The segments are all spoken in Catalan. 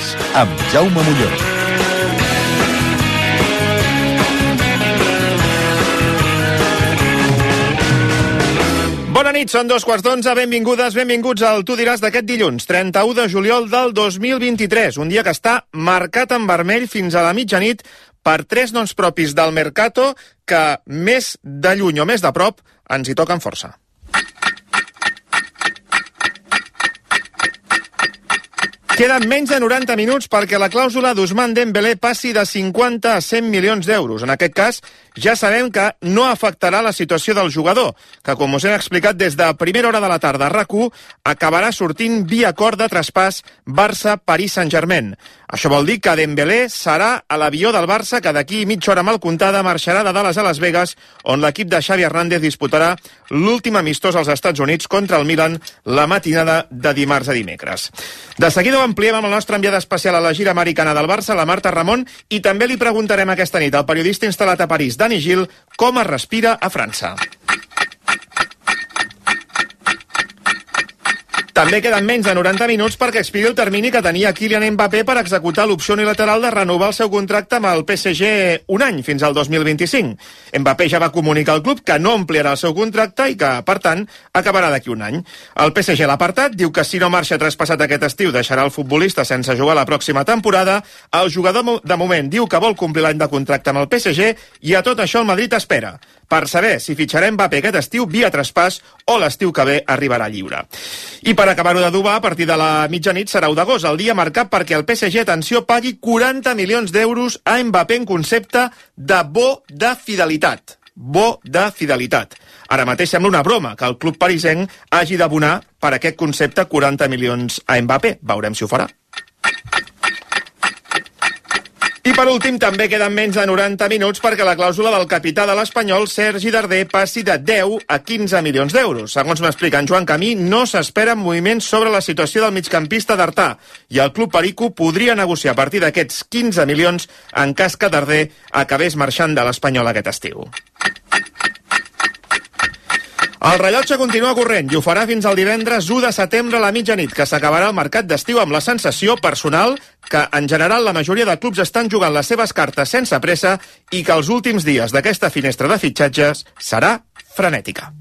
amb Jaume Molló. Bona nit, són 11:15, benvingudes, benvinguts al Tu diràs d'aquest dilluns, 31 de juliol del 2023, un dia que està marcat en vermell fins a la mitjanit per 3 noms propis del Mercato que més de lluny o més de prop ens hi toquen força. Queden menys de 90 minuts perquè la clàusula d'Ousmane Dembélé passi de 50 a 100 milions d'euros. En aquest cas, ja sabem que no afectarà la situació del jugador, que, com us hem explicat des de primera hora de la tarda a RAC1, acabarà sortint via acord de traspàs Barça-Paris Saint-Germain. Això vol dir que Dembélé serà a l'avió del Barça que d'aquí mitja hora mal comptada marxarà de Dallas a Las Vegas, on l'equip de Xavi Hernández disputarà l'últim amistós als Estats Units contra el Milan la matinada de dimarts a dimecres. De seguida ho ampliem amb el nostre enviat especial a la gira americana del Barça, la Marta Ramon, i també li preguntarem aquesta nit al periodista instal·lat a París, Dani Gil, com es respira a França. També queden menys de 90 minuts perquè expiri el termini que tenia Kylian Mbappé per executar l'opció unilateral de renovar el seu contracte amb el PSG un any, fins al 2025. Mbappé ja va comunicar al club que no ampliarà el seu contracte i que, per tant, acabarà d'aquí un any. El PSG l'ha apartat, diu que si no marxa traspassat aquest estiu deixarà el futbolista sense jugar la pròxima temporada. El jugador de moment diu que vol complir l'any de contracte amb el PSG i a tot això el Madrid espera per saber si fitxarà Mbappé aquest estiu via traspàs o l'estiu que ve arribarà lliure. I per acabar-ho d'adobar, a partir de la mitjanit serà 1 d'agost, el dia marcat perquè el PSG, atenció, pagui 40 milions d'euros a Mbappé en concepte de bo de fidelitat. Bo de fidelitat. Ara mateix sembla una broma que el club parisenc hagi d'abonar per aquest concepte 40 milions a Mbappé. Veurem si ho farà. I per últim, també queden menys de 90 minuts perquè la clàusula del capità de l'Espanyol, Sergi Darder, passi de 10 a 15 milions d'euros. Segons m'explica en Joan Camí, no s'esperen moviments sobre la situació del migcampista d'Artà i el club perico podria negociar a partir d'aquests 15 milions en cas que Darder acabés marxant de l'Espanyol aquest estiu. El rellotge continua corrent i ho farà fins al divendres 1 de setembre a la mitjanit, que s'acabarà el mercat d'estiu amb la sensació personal que, en general, la majoria de clubs estan jugant les seves cartes sense pressa i que els últims dies d'aquesta finestra de fitxatges serà frenètica.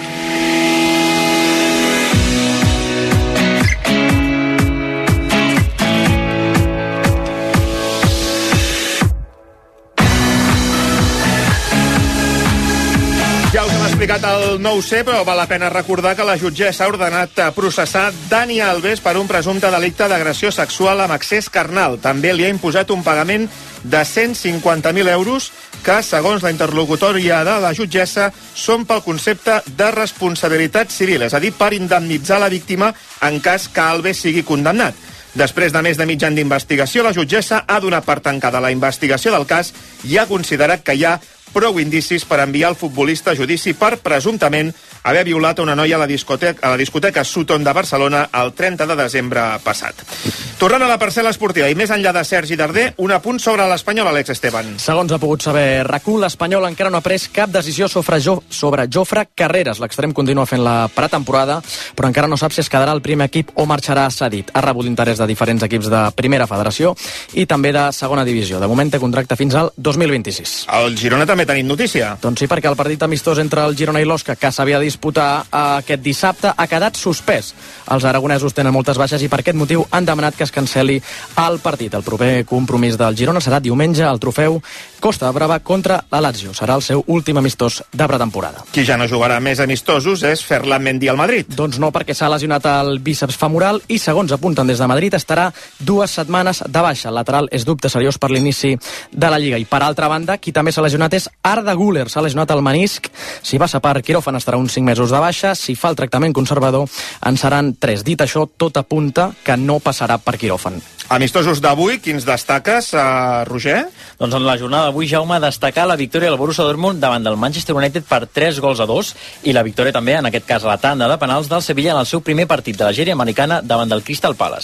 Ja us hem explicat el 9C, però val la pena recordar que la jutgessa ha ordenat processar Dani Alves per un presumpte delicte d'agressió sexual amb excés carnal. També li ha imposat un pagament de 150.000 euros que, segons la interlocutòria de la jutgessa, són pel concepte de responsabilitat civil, és a dir, per indemnitzar la víctima en cas que Alves sigui condemnat. Després de més de mig any d'investigació, la jutgessa ha donat per tancada la investigació del cas i ha considerat que hi ha prou indicis per enviar el futbolista a judici per presumptament haver violat una noia a la discoteca Sutton de Barcelona el 30 de desembre passat. Tornant a la parcel·la esportiva i més enllà de Sergi Darder, un apunt sobre l'Espanyol, Àlex Esteban. Segons ha pogut saber RAC1, l'Espanyol encara no ha pres cap decisió sobre Jofre Carreras. L'extrem continua fent la pretemporada, però encara no sap si es quedarà al primer equip o marxarà cedit. Ha rebut l'interès de diferents equips de primera federació i també de segona divisió. De moment té contracte fins al 2026. El Girona també ha tenit notícia. Doncs sí, perquè el partit amistós entre el Girona i l'Osca, que s'havia de disputar aquest dissabte, ha quedat suspès. Els aragonesos tenen moltes baixes i per aquest motiu han demanat que es canceli el partit. El proper compromís del Girona serà diumenge al trofeu Costa Brava contra la Lazio. Serà el seu últim amistós de pretemporada. Qui ja no jugarà més amistosos és Ferland Mendy al Madrid. Doncs no, perquè s'ha lesionat el bíceps femoral i, segons apunten des de Madrid, estarà 2 setmanes de baixa. El lateral és dubte seriós per l'inici de la Lliga. I per altra banda, qui també s'ha lesionat és Arda Güler. S'ha lesionat el menisc. Si passa per quiròfan estarà uns 5 mesos de baixa. Si fa el tractament conservador en seran 3. Dit això, tot apunta que no passarà per quiròfan. Amistosos d'avui, quins destaques, Roger? Doncs en la jornada d'avui, Jaume, destacar la victòria del Borussia Dortmund davant del Manchester United per 3-2 i la victòria també, en aquest cas, a la tanda de penals del Sevilla en el seu primer partit de la sèrie americana davant del Crystal Palace.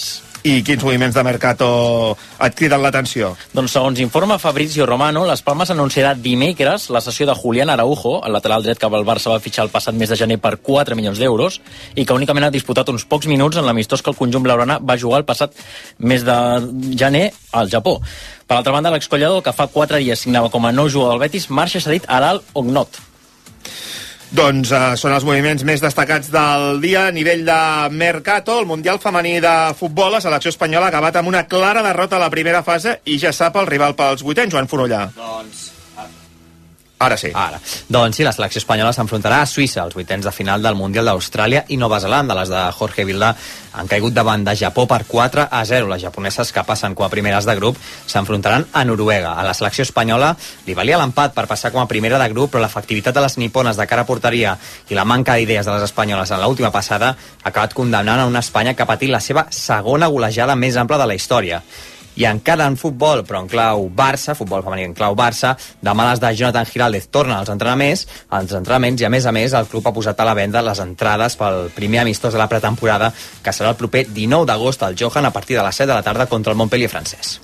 I quins moviments de mercato et criden l'atenció? Doncs segons informa Fabrizio Romano, Las Palmas anunciarà dimecres la cessió de Julián Araujo, el lateral dret que el Barça va fitxar el passat mes de gener per 4 milions d'euros i que únicament ha disputat uns pocs minuts en l'amistós que el conjunt blaugrana va jugar el passat mes de gener al Japó. Per altra banda, l'excollador, que fa 4 dies signava com a nou jugador del Betis, marxa cedit a l'Al Ognot. Doncs són els moviments més destacats del dia a nivell de mercato. El Mundial femení de futbol, la selecció espanyola ha acabat amb una clara derrota a la primera fase i ja sap el rival pels vuitens, Joan Fonollà. Ara sí. Doncs sí, la selecció espanyola s'enfrontarà a Suïssa, als vuitens de final del Mundial d'Austràlia i Nova Zelanda. Les de Jorge Vilda han caigut davant de Japó per 4-0. Les japoneses, que passen com a primeres de grup, s'enfrontaran a Noruega. A la selecció espanyola li valia l'empat per passar com a primera de grup, però l'efectivitat de les nipones de cara a porteria i la manca d'idees de les espanyoles en l'última passada ha acabat condemnant a una Espanya que ha patit la seva segona golejada més ampla de la història. I encara en futbol, però en clau Barça, futbol femení en clau Barça, demà les de Jonathan Giraldez tornen als entrenaments i a més el club ha posat a la venda les entrades pel primer amistós de la pretemporada, que serà el proper 19 d'agost al Johan a partir de les 7 de la tarda contra el Montpellier francès.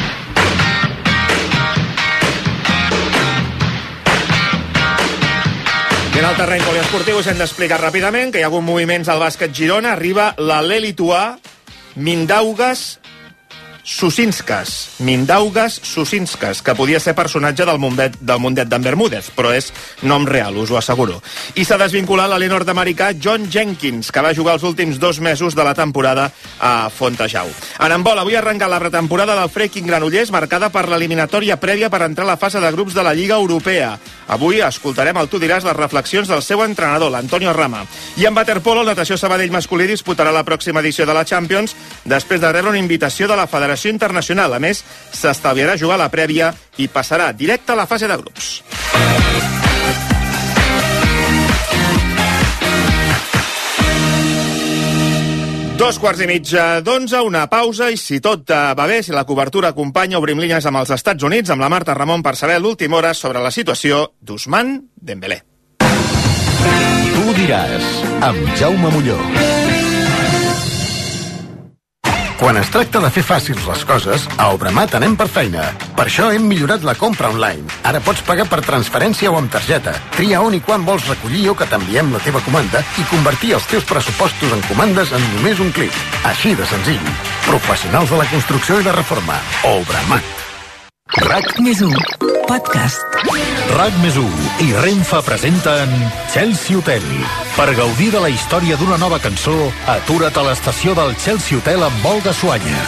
I en el terreny poliesportiu us hem d'explicar ràpidament que hi ha hagut moviments al bàsquet Girona. Arriba l'Alè lituà Mindaugas Susinskas, que podia ser personatge del Mundet d'en Bermúdez, però és nom real, us ho asseguro. I s'ha desvinculat l'alè nord-americà John Jenkins, que va jugar els últims 2 mesos de la temporada a Fontejau. En handbol, avui ha arrencat la pretemporada del Freaking Granollers, marcada per l'eliminatòria prèvia per entrar a la fase de grups de la Lliga Europea. Avui escoltarem al Tu diràs les reflexions del seu entrenador, l'Antonio Rama. I en waterpolo, el Natació Sabadell masculí disputarà la pròxima edició de la Champions després de rebre una invitació de la Federació Internacional. A més, s'estalviarà jugar la prèvia i passarà directe a la fase de grups. 11:15, una pausa, i si tot va bé, si la cobertura acompanya, obrim línies amb els Estats Units, amb la Marta Ramon, per saber l'última hora sobre la situació d'Ousmane Dembélé. Tu diràs, amb Jaume Molló. Quan es tracta de fer fàcils les coses, a Obramat anem per feina. Per això hem millorat la compra online. Ara pots pagar per transferència o amb targeta. Tria on i quan vols recollir o que t'enviem la teva comanda i convertir els teus pressupostos en comandes en només un clic. Així de senzill. Professionals de la construcció i la reforma. Obramat. RAC+1 Podcast. RAC+1 i Renfe presenten Chelsea Hotel. Per gaudir de la història d'una nova cançó, atura't a l'estació del Chelsea Hotel amb Olga Suanya.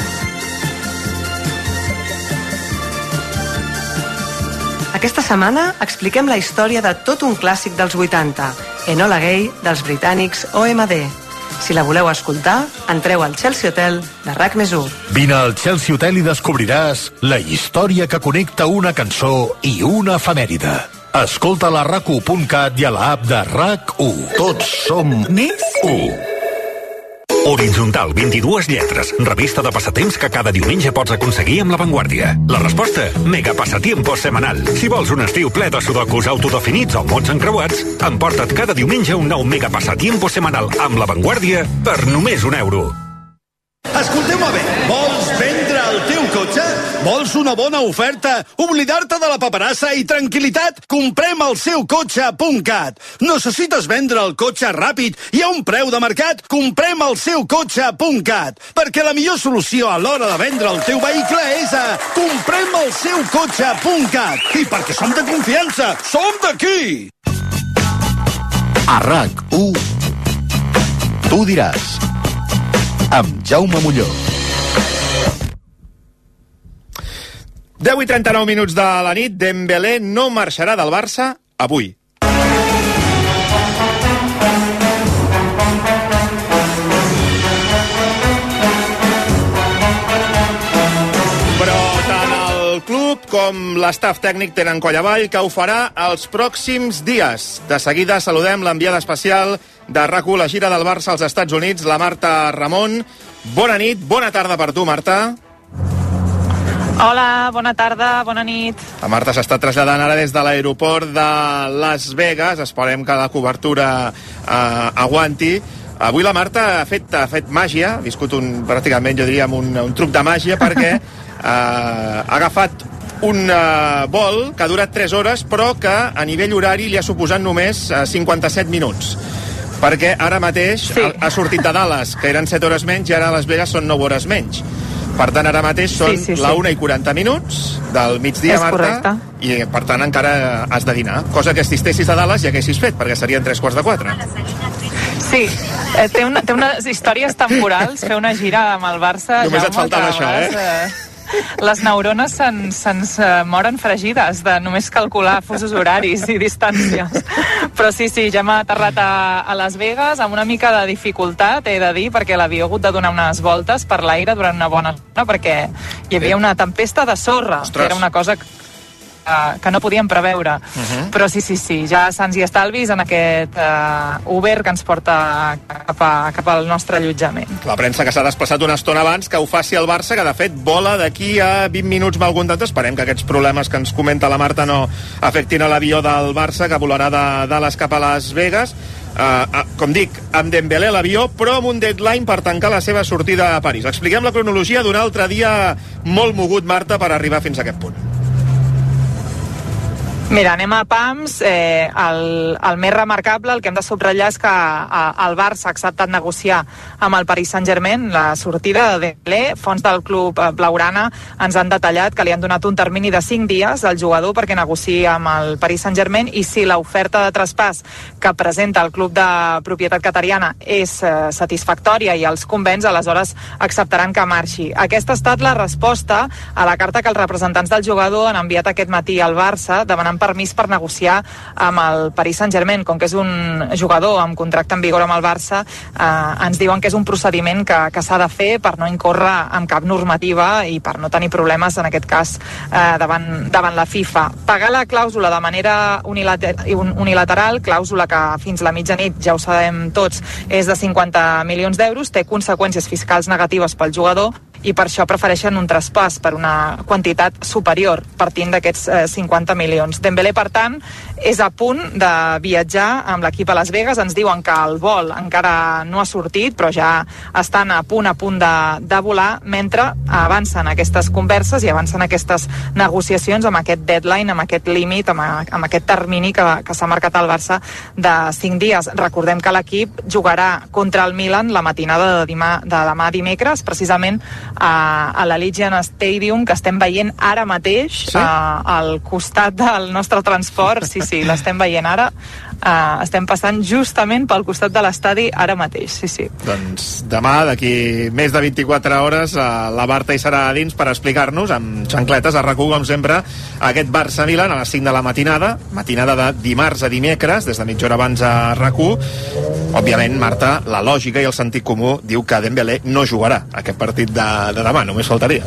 Aquesta setmana expliquem la història de tot un clàssic dels 80, Enola Gay, dels britànics OMD. Si la voleu escoltar, entreu al Chelsea Hotel de RAC+1. Vine al Chelsea Hotel i descobriràs la història que connecta una cançó i una efemèride. Escolta-la a RAC1.cat i a l'app de RAC1. Tots som Més 1. Horitzontal, 22 lletres. Revista de passatemps que cada diumenge pots aconseguir amb La Vanguardia. La resposta? Mega Passatiempo Semanal. Si vols un estiu ple de sudokus autodefinits o mots encreuats, emporta't cada diumenge un nou Mega Passatiempo Semanal amb La Vanguardia per només €1. Escolteu-me bé, vols vendre el teu cotxe? Vols una bona oferta? Oblidar-te de la paperassa i tranquil·litat? Comprem el seukotxe.cat. Necessites vendre el cotxe ràpid i a un preu de mercat? Comprem el seukotxe.cat. Perquè la millor solució a l'hora de vendre el teu vehicle és a comprem el seukotxe.cat. I perquè som de confiança, som d'aquí! A RAC1, tu diràs, amb Jaume Molló. 10:39 de la nit. Dembélé no marxarà del Barça avui. Però tant el club com l'estaf tècnic tenen coll avall que ho farà els pròxims dies. De seguida saludem l'enviada especial de RAC1, la gira del Barça als Estats Units, la Marta Ramon. Bona nit, bona tarda per tu, Marta. Hola, bona tarda, bona nit. La Marta s'està traslladant ara des de l'aeroport de Las Vegas. Esperem que la cobertura aguanti. Avui la Marta ha fet màgia, ha viscut pràcticament, jo diria, un truc de màgia, perquè ha agafat un vol que ha durat 3 hores, però que a nivell horari li ha suposat només 57 minuts. Perquè ara mateix ha sortit de Dallas, que eren 7 hores menys, i ara a Las Vegas són 9 hores menys. Per tant, ara mateix són la 1:40 del migdia, Marta, correcte. I per tant encara has de dinar. Cosa que si estessis a Dallas ja haguessis fet, perquè serien 3:45. Sí, té unes històries temporals, fer una gira amb el Barça... Només et faltava això, Les neurones se'ns moren fregides de només calcular fusos horaris i distàncies. Però sí, ja hem aterrat a Las Vegas amb una mica de dificultat, he de dir, perquè l'avió ha hagut de donar unes voltes per l'aire durant una bona estona, perquè hi havia una tempesta de sorra, que era una cosa que no podíem preveure. Però sí, ja sants i estalvis en aquest Uber que ens porta cap al nostre allotjament. La premsa que s'ha desplaçat una estona abans que ho faci el Barça, que de fet vola d'aquí a 20 minuts amb algun dato. Esperem que aquests problemes que ens comenta la Marta no afectin a l'avió del Barça, que volarà de Dallas cap a Las Vegas. Com dic, amb Dembélé a l'avió, però amb un deadline per tancar la seva sortida a París. Expliquem la cronologia d'un altre dia molt mogut, Marta, per arribar fins a aquest punt. Mira, anem a pams. El més remarcable, el que hem de subratllar, és que el Barça ha acceptat negociar amb el Paris Saint-Germain la sortida de Dembélé. Fonts del club blaugrana ens han detallat que li han donat un termini de 5 dies al jugador perquè negociï amb el Paris Saint-Germain, i si l'oferta de traspàs que presenta el club de propietat qatariana és satisfactòria i els convenç, aleshores acceptaran que marxi. Aquesta ha estat la resposta a la carta que els representants del jugador han enviat aquest matí al Barça demanant permís per negociar amb el Paris Saint-Germain. Com que és un jugador amb contracte en vigor amb el Barça, ens diuen que és un procediment que s'ha de fer per no incórrer en cap normativa i per no tenir problemes, en aquest cas, davant la FIFA. Pagar la clàusula de manera unilateral, clàusula que fins la mitjanit, ja ho sabem tots, és de 50 milions d'euros, té conseqüències fiscals negatives pel jugador, i per això prefereixen un traspàs per una quantitat superior, partint d'aquests 50 milions. Dembélé, per tant, és a punt de viatjar amb l'equip a Las Vegas. Ens diuen que el vol encara no ha sortit, però ja estan a punt de volar, mentre avancen aquestes converses i avancen aquestes negociacions amb aquest deadline, amb aquest límit, amb aquest termini que s'ha marcat al Barça de 5 dies. Recordem que l'equip jugarà contra el Milan la matinada de demà dimecres, precisament a l'Allianz Stadium, que estem veient ara mateix al costat del nostre transport. Sí, l'estem veient ara. Estem passant justament pel costat de l'estadi ara mateix, sí. Doncs demà, d'aquí més de 24 hores, la Marta hi serà a dins per explicar-nos, amb xancletes, a RAC1, com sempre, aquest Barça-Milan a les 5 de la matinada de dimarts a dimecres, des de mitja hora abans a RAC1. Òbviament, Marta, la lògica i el sentit comú diu que Dembélé no jugarà aquest partit de demà, només faltaria.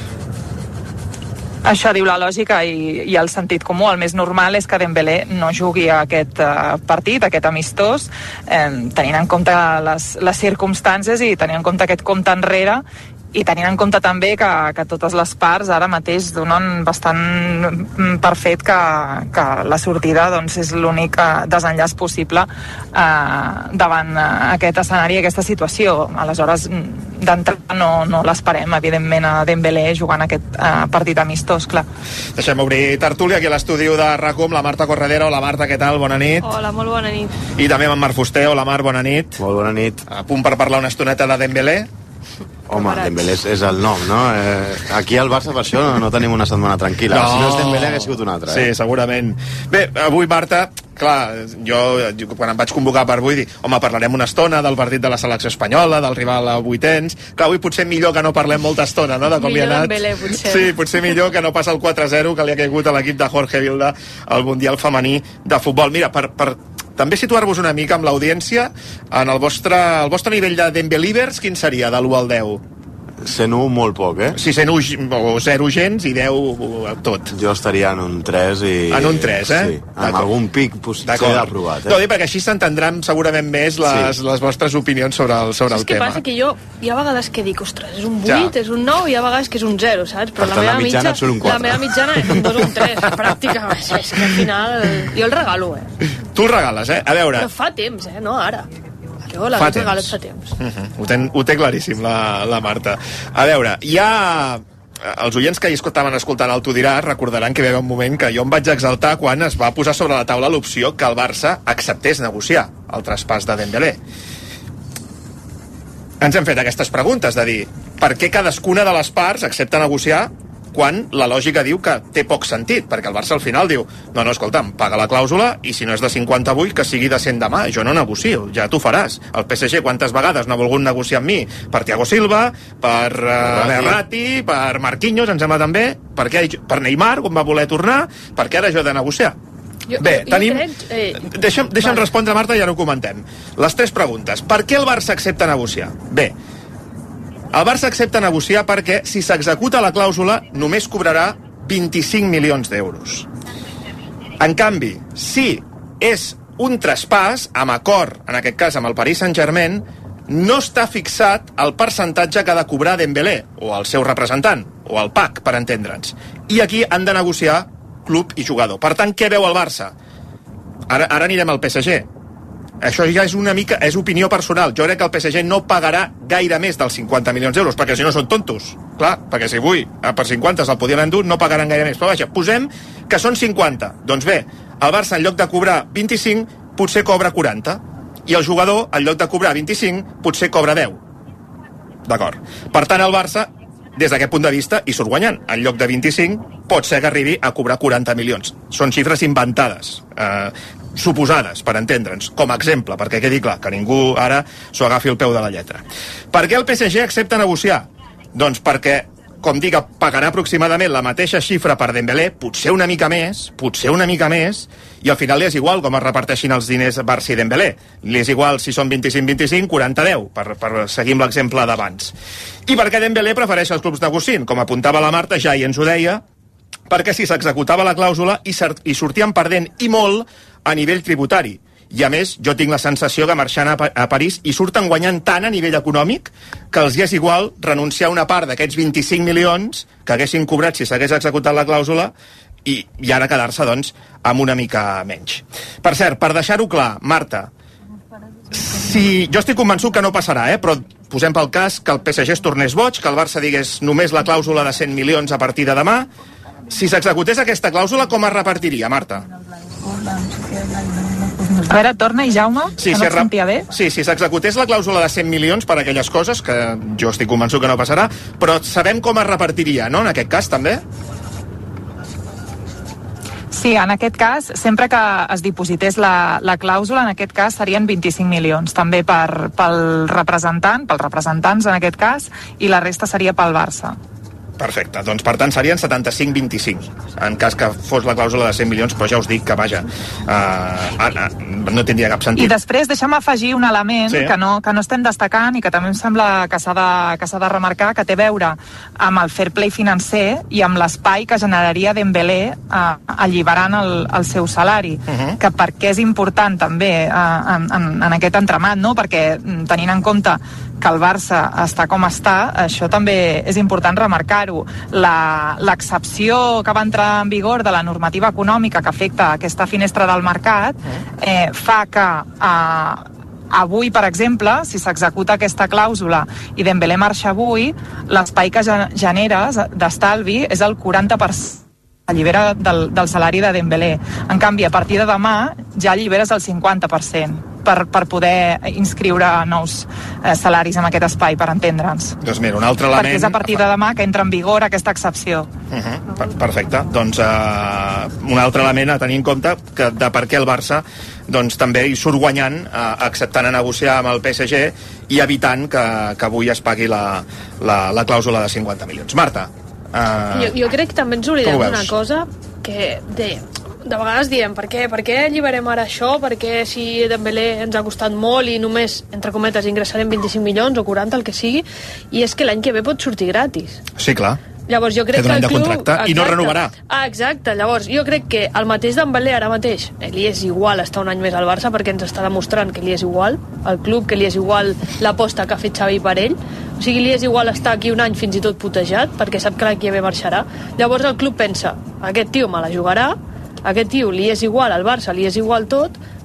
Això diu la lògica i el sentit comú. El més normal és que Dembélé no jugui a aquest partit, aquest amistós, tenint en compte les circumstàncies i tenint en compte aquest compte enrere, i tenint en compte també que totes les parts ara mateix donen bastant per fet que la sortida doncs, és l'únic desenllaç possible davant aquest escenari, aquesta situació. Aleshores, d'entrada no l'esperem, evidentment, a Dembélé jugant aquest partit amistós, clar. Deixem obrir tertúlia aquí a l'estudi de RAC1 amb la Marta Corredera. Hola, Marta, què tal? Bona nit. Hola, molt bona nit. I també amb en Marc Fuster. Hola, Marc, bona nit. Molt bona nit. A punt per parlar una estoneta de Dembélé? Home, Dembélé és el nom, no? Aquí al Barça per això no tenim una setmana tranquil·la. No. Si no és Dembélé hagués sigut una altra. Sí, segurament. Bé, avui, Marta, clar, jo quan em vaig convocar per avui dic, home, parlarem una estona del partit de la selecció espanyola, del rival a vuitens. Clar, avui potser millor que no parlem molta estona, no?, de com hi ha anat. Dembélé, potser. Sí, potser millor que no passa el 4-0 que li ha caigut a l'equip de Jorge Vilda al Mundial Femení de Futbol. Mira, per també situar-vos una mica amb l'audiència, en el vostre nivell de Dembélivers, quin seria, de l'1 al 10? 101 molt poc, Sí, 101 o 0 gens i 10 tot. Jo estaria en un 3 i... En un 3, Sí, amb algun pic potser aprovat, No, perquè així s'entendran segurament més les vostres opinions sobre el tema. És que passa que jo hi ha vegades que dic, ostres, és un 8, és un 9, i hi ha vegades que és un 0, saps? Però la meva mitjana és un 2 o un 3, pràcticament. És que al final jo el regalo, Tu el regales, A veure... Però fa temps, no ara. Jo l'Àlex Regalet fa temps. Ho té claríssim la Marta. A veure, hi ha... Els oients que hi estaven escoltant el Tu diràs recordaran que hi va haver un moment que jo em vaig exaltar quan es va posar sobre la taula l'opció que el Barça acceptés negociar el traspàs de Dembélé. Ens hem fet aquestes preguntes de dir per què cadascuna de les parts accepta negociar quan la lògica diu que té poc sentit, perquè el Barça al final diu no, escolta'm, paga la clàusula i si no és de 50 avui, que sigui de 100 demà, jo no negocio, ja t'ho faràs. El PSG quantes vegades no ha volgut negociar amb mi? Per Thiago Silva, per Verratti, per Marquinhos, em sembla també, per Neymar, quan va voler tornar, perquè ara jo he de negociar. Tenim... Deixa'm respondre, Marta, i ja no ho comentem. Les 3 preguntes. Per què el Barça accepta negociar? Bé, el Barça accepta negociar perquè, si s'executa la clàusula, només cobrarà 25 milions d'euros. En canvi, si és un traspàs, amb acord, en aquest cas amb el Paris Saint-Germain, no està fixat el percentatge que ha de cobrar Dembélé, o el seu representant, o el PAC, per entendre'ns. I aquí han de negociar club i jugador. Per tant, què veu el Barça? Ara anirem al PSG. Això ja és una mica, és opinió personal. Jo crec que el PSG no pagarà gaire més dels 50 milions d'euros, perquè si no són tontos. Clar, perquè si avui per 50 se'l podien endur, no pagaran gaire més. Però vaja, posem que són 50. Doncs bé, el Barça en lloc de cobrar 25, potser cobra 40. I el jugador, en lloc de cobrar 25, potser cobra 10. D'acord. Per tant, el Barça, des d'aquest punt de vista, hi surt guanyant. En lloc de 25, pot ser que arribi a cobrar 40 milions. Són xifres inventades. Suposades, per entendre'ns, com a exemple, perquè quedi clar, que ningú ara s'ho agafi al peu de la lletra. Per què el PSG accepta negociar? Doncs perquè, com dic, pagarà aproximadament la mateixa xifra per Dembélé, potser una mica més, i al final li és igual com es reparteixin els diners Barça i Dembélé. Li és igual si són 25-25, 40-10, per seguir amb l'exemple d'abans. I perquè Dembélé prefereix els clubs negociant, com apuntava la Marta, ja i ens ho deia, perquè si s'executava la clàusula hi sortien perdent i molt a nivell tributari. I a més, jo tinc la sensació que marxant a París hi surten guanyant tant a nivell econòmic que els hi és igual renunciar a una part d'aquests 25 milions que haguessin cobrat si s'hagués executat la clàusula i ara quedar-se, doncs, amb una mica menys. Per cert, per deixar-ho clar, Marta, jo estic convençut que no passarà, però posem pel cas que el PSG es tornés boig, que el Barça digués només la clàusula de 100 milions a partir de demà. Si s'executés aquesta clàusula, com es repartiria, Marta? A veure, torna i Jaume, que no et sentia bé. Sí, si s'executés la clàusula de 100 milions per aquelles coses, que jo estic convençut que no passarà, però sabem com es repartiria, no?, en aquest cas, també? Sí, en aquest cas, sempre que es diposités la clàusula, en aquest cas serien 25 milions, també pel representant, pels representants en aquest cas, i la resta seria pel Barça. Perfecte, doncs per tant serien 75-25 en cas que fos la clàusula de 100 milions, però ja us dic que vaja, no tindria cap sentit. I després deixa'm afegir un element que no estem destacant i que també em sembla que s'ha de remarcar, que té a veure amb el fair play financer i amb l'espai que generaria Dembélé alliberant el seu salari, que per què és important també en aquest entramat, no? Perquè tenint en compte que el Barça està com està, això també és important remarcar-ho. L'excepció que va entrar en vigor de la normativa econòmica que afecta aquesta finestra del mercat fa que avui, per exemple, si s'executa aquesta clàusula i Dembélé marxa avui, l'espai que generes d'estalvi és el 40%. Allibera del salari de Dembélé. En canvi, a partir de demà ja alliberes el 50% per poder inscriure nous salaris en aquest espai, per entendre'ns. Doncs mira, un altre element... Perquè és a partir de demà que entra en vigor aquesta excepció. Perfecte. Doncs un altre element a tenir en compte que de per què el Barça doncs també hi surt guanyant acceptant a negociar amb el PSG i evitant que avui es pagui la clàusula de 50 milions. Marta? Jo crec que també ens oblidem d'una cosa que de vegades diem per què alliberem ara això, perquè si Dembélé ens ha costat molt i només, entre cometes, ingressarem 25 milions o 40, el que sigui, i és que l'any que ve pot sortir gratis. Sí, clar. Llavors jo crec que el club... I no renovarà. Exacte, llavors jo crec que el mateix Dembélé ara mateix li és igual estar un any més al Barça perquè ens està demostrant que li és igual al club, que li és igual l'aposta que ha fet Xavi per ell, o sigui, li és igual estar aquí un any fins i tot putejat perquè sap que l'any que ve marxarà. Llavors el club pensa, aquest tio me la jugarà, aquest tio li és igual al Barça, li és igual tot, doncs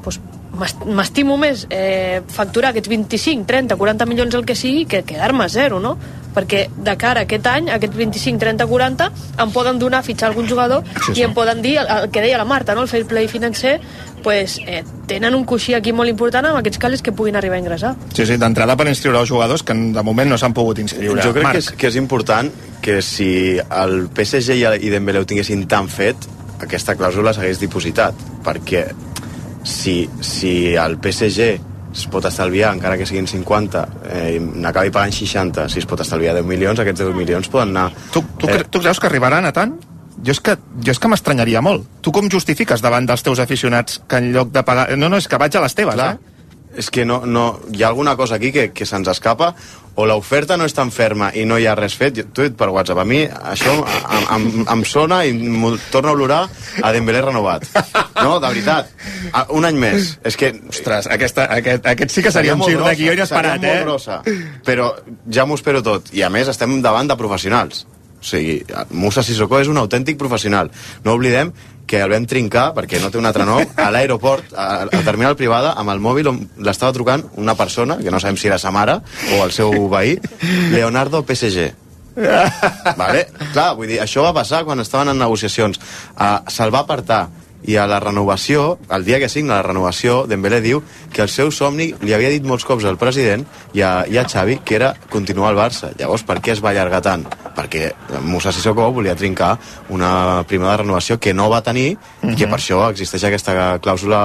m'estimo més facturar aquests 25, 30, 40 milions el que sigui que quedar-me a zero, no? Perquè de cara a aquest any, aquests 25, 30, 40 em poden donar a fitxar algun jugador i em poden dir el que deia la Marta, no? El fair play financer, tenen un coixí aquí molt important amb aquests calés que puguin arribar a ingressar. Sí, d'entrada per inscriure els jugadors que de moment no s'han pogut inscriure. Jo crec que és important que si el PSG i Dembélé ho tinguessin tan fet, aquesta clàusula s'hagués dipositat, perquè si el PSG es pot estalviar, encara que siguin 50, n'acabi pagant 60, si es pot estalviar 10 milions, aquests 10 milions poden anar... Tu creus que arribaran a tant? Jo és que m'estranyaria molt. Tu com justifiques davant dels teus aficionats que en lloc de pagar... No, és que vaig a les teves, clar, és que no, hi ha alguna cosa aquí que se'ns escapa, o l'oferta no és tan ferma i no hi ha res fet. T'ho he dit per WhatsApp, a mi això em sona i m'ho torno a olorar a Dembélé renovat. No, de veritat, un any més. És que... Ostres, aquest sí que seria un gir de guió inesperat, seria molt grossa, però ja m'ho espero tot. I a més estem davant de professionals. O sigui, Moussa Sissoko és un autèntic professional. No oblidem que el vam trincar, perquè no té un altre nom, a l'aeroport, a la terminal privada, amb el mòbil on l'estava trucant una persona, que no sabem si era sa mare o el seu veí, Leonardo PSG. Vale? Clar, vull dir, això va passar quan estaven en negociacions. Se'l va apartar, i a la renovació, el dia que signa la renovació, Dembélé diu que el seu somni li havia dit molts cops al president i a Xavi que era continuar al Barça. Llavors, per què es va allargar tant? Perquè Moussa Sissoko volia trincar una prima de renovació que no va tenir i que per això existeix aquesta clàusula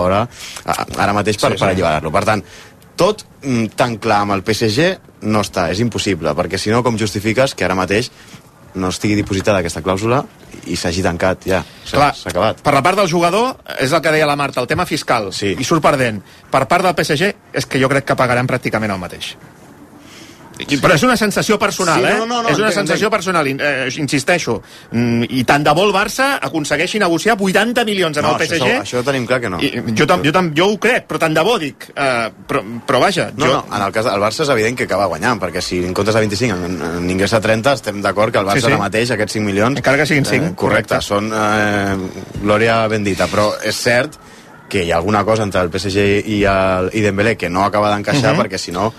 ara mateix per alliberar-lo. Per tant, tot tan clar amb el PSG no està, és impossible, perquè si no, com justifiques que ara mateix no estigui dipositada aquesta clàusula i s'hagi tancat, ja, s'ha acabat. Per la part del jugador, és el que deia la Marta, el tema fiscal, sí. I surt perdent. Per part del PSG, és que jo crec que pagaran pràcticament el mateix. Però és una sensació personal, és una sensació personal, insisteixo. I tant de bo el Barça aconsegueixi negociar 80 milions amb el PSG. Això tenim clar que no. Jo ho crec, però tant de bo dic. Però vaja... No, en el cas del Barça és evident que acaba guanyant, perquè si en comptes de 25 n'ingressa 30, estem d'acord que el Barça ara mateix, aquests 5 milions... Encara que siguin 5. Correcte, són glòria bendita, però és cert que hi ha alguna cosa entre el PSG i Dembélé que no acaba d'encaixar, perquè si no...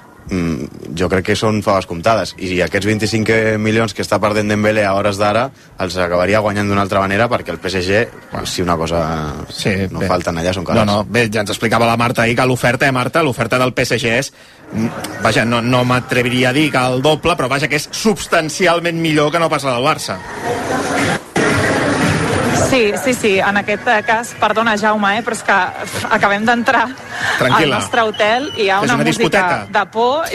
jo crec que són faves comptades i aquests 25 milions que està perdent Dembélé a hores d'ara els acabaria guanyant d'una altra manera, perquè el PSG si una cosa falten allà són cares. Bé, ja ens explicava la Marta ahir que l'oferta del PSG és vaja, no m'atreviria a dir que el doble, però vaja, que és substancialment millor que no pas la del Barça. Sí, en aquest cas, perdona Jaume, però és que acabem d'entrar al nostre hotel i hi ha una música discoteca de por,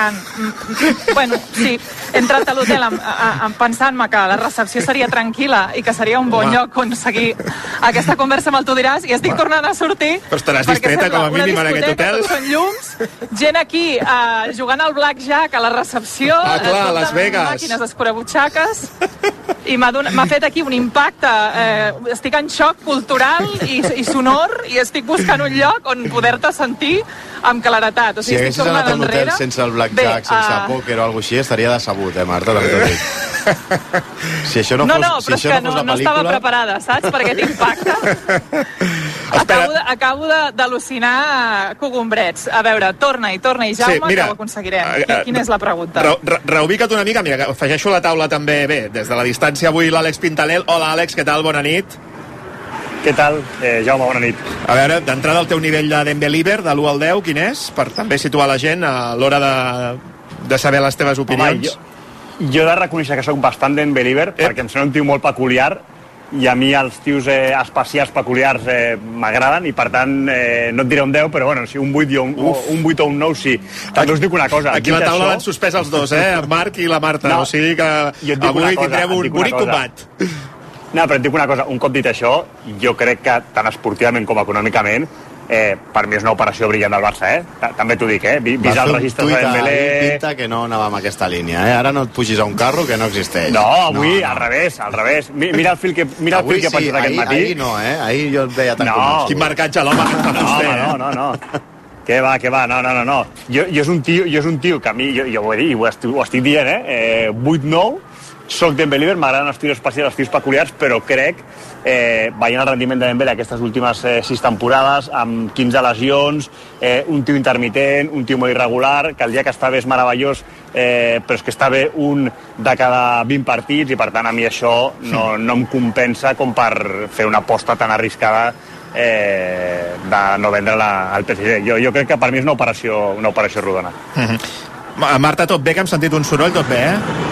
he entrat a l'hotel pensant-me que la recepció seria tranquil·la i que seria un bon lloc on seguir aquesta conversa amb el Tu diràs, i estic tornant a sortir però estaràs distreta com a mínim en aquest hotel. Tots són llums, gent aquí jugant al blackjack a la recepció, clar, Las Vegas, màquines escurabutxaques, i m'ha fet aquí un impacte, estic en xoc cultural i sonor, i estic buscant un lloc on poder-te sentir amb claretat. O sigui, si haguessis anat a un hotel sense el blackjack, sense pòquer o alguna cosa així, estaria decebut, Marta, també t'ho dic. Si això no fos la pel·lícula... No estava preparada, saps, per aquest impacte. Acabo d'al·lucinar cogombrets. A veure, torna i Jaume, que ho aconseguirem. Quina és la pregunta? Reubica't una mica, mira, afegeixo la taula també, bé, des de la distància avui l'Àlex Pintalel. Hola, Àlex, què tal? Bona nit. Què tal? Jaume, bona nit. A veure, d'entrada el teu nivell de Dembélé de l'1 al 10, quin és? Per també situar la gent a l'hora de saber les teves opinions. Home, jo he de reconèixer que sóc bastant Dembélé, perquè em sembla un tio molt peculiar, i a mi els tios espacials peculiars m'agraden, i per tant no et diré un 10, però bueno, si un 8 un 8 o un 9 sí. També us dic una cosa. Aquí la taula l'han suspès els dos, en Marc i la Marta, o sigui que avui tindrem un bonic combat. No, però et dic una cosa, un cop dit això, jo crec que tant esportivament com econòmicament per mi és una operació brillant del Barça, també t'ho dic, vist els registres de Dembélé... Pinta que no anàvem a aquesta línia, ara no et pugis a un carro que no existeix. No, avui al revés. Mira el fil que ha pensat aquest matí. Ahir no, ahir jo et veia tan com... Quin marcatge l'home que fa vostè. No. Què va, no. Jo és un tio que a mi, jo ho he dit, ho estic dient, 8-9, soc Dembélé, m'agraden els tirs especials, els tirs peculiars, però crec, veient el rendiment de Dembélé aquestes últimes 6 temporades, amb 15 lesions, un tio intermitent, un tio molt irregular, que el dia que està bé és meravellós, però és que està bé un de cada 20 partits, i per tant a mi això no em compensa com per fer una aposta tan arriscada de no vendre-la al PSG. Jo crec que per mi és una operació rodona. Marta, tot bé? Que hem sentit un soroll, tot bé,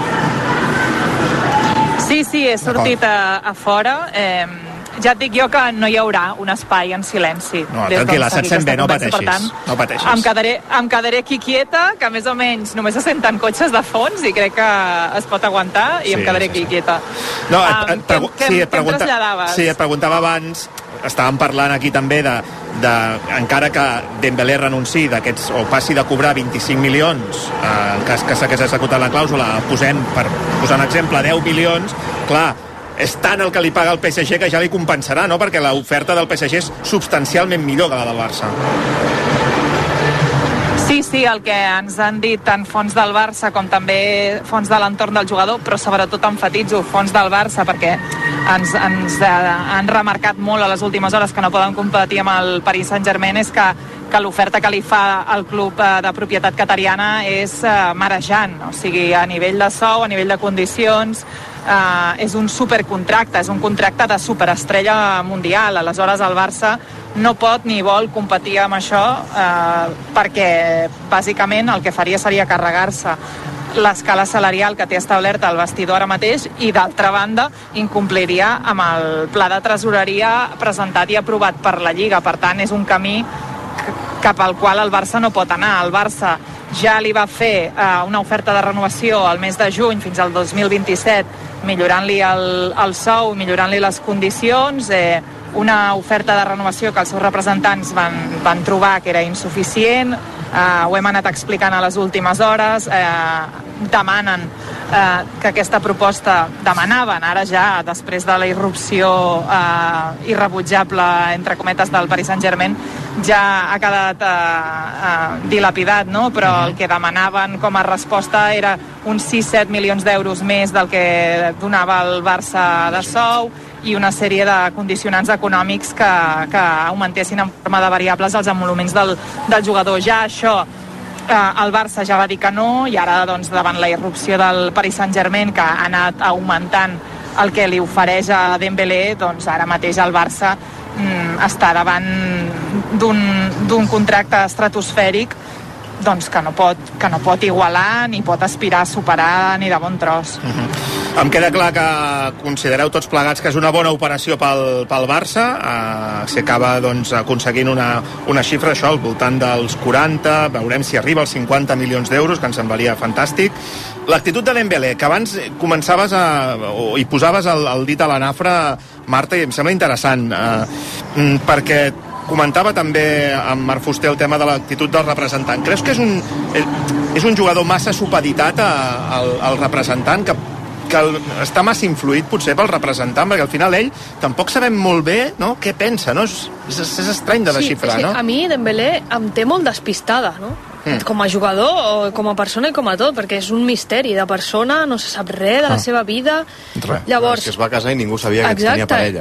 Sí, he sortit a fora. Ja et dic jo que no hi haurà un espai en silenci. No, tranquil·la, se't sent bé, no pateixis. Em quedaré aquí quieta, que més o menys només se senten cotxes de fons i crec que es pot aguantar, i em quedaré aquí quieta. No, què em traslladaves? Sí, et preguntava abans, estàvem parlant aquí també de encara que Dembélé renunciï d'aquests, o passi de cobrar 25 milions en cas que s'hagués executat la clàusula, posem, per posar un exemple, 10 milions, clar, és tant el que li paga el PSG que ja li compensarà, no? Perquè l'oferta del PSG és substancialment millor que la del Barça. Sí, el que ens han dit tant fons del Barça com també fons de l'entorn del jugador, però sobretot enfatitzo fons del Barça, perquè ens han remarcat molt a les últimes hores que no poden competir amb el Paris Saint-Germain, és que l'oferta que li fa el club de propietat qatariana és marejant, o sigui, a nivell de sou, a nivell de condicions, és un supercontracte, és un contracte de superestrella mundial. Aleshores el Barça no pot ni vol competir amb això, perquè bàsicament el que faria seria carregar-se l'escala salarial que té establerta el vestidor ara mateix, i d'altra banda incompliria amb el pla de tresoreria presentat i aprovat per la Lliga. Per tant, és un camí cap al qual el Barça no pot anar. El Barça ja li va fer una oferta de renovació al mes de juny fins al 2027, millorant-li el sou, millorant-li les condicions, una oferta de renovació que els seus representants van trobar que era insuficient. Ho hem anat explicant a les últimes hores. Demanen que aquesta proposta, demanaven ara ja, després de la irrupció irrebutjable, entre cometes, del Paris Saint-Germain, ja ha quedat dilapidat, no? Però el que demanaven com a resposta era uns 6-7 milions d'euros més del que donava el Barça de sou, i una sèrie de condicionants econòmics que augmentessin en forma de variables els emoluments del jugador. Ja això el Barça ja va dir que no, i ara, doncs, davant la irrupció del Paris Saint-Germain, que ha anat augmentant el que li ofereix a Dembélé, doncs ara mateix el Barça està davant d'un contracte estratosfèric, doncs que no pot igualar ni pot aspirar a superar ni de bon tros. Em queda clar que considereu tots plegats que és una bona operació pel Barça, si acaba, doncs, aconseguint una xifra, això, al voltant dels 40, veurem si arriba als 50 milions d'euros, que ens semblaria fantàstic. L'actitud de Dembélé, que abans començaves hi posaves el dit a la nafra, Marta, i em sembla interessant, perquè comentava també amb Marc Fuster el tema de l'actitud del representant. Creus que és un jugador massa supeditat al representant, que està massa influït potser pel representant, perquè al final ell tampoc sabem molt bé, no?, què pensa, no? És estrany de desxifrar, no? A mi Dembélé em té molt despistada, no? Com a jugador, com a persona i com a tot, perquè és un misteri de persona, no se sap res de la seva vida. Llavors, és que es va casar i ningú sabia que tenia parella.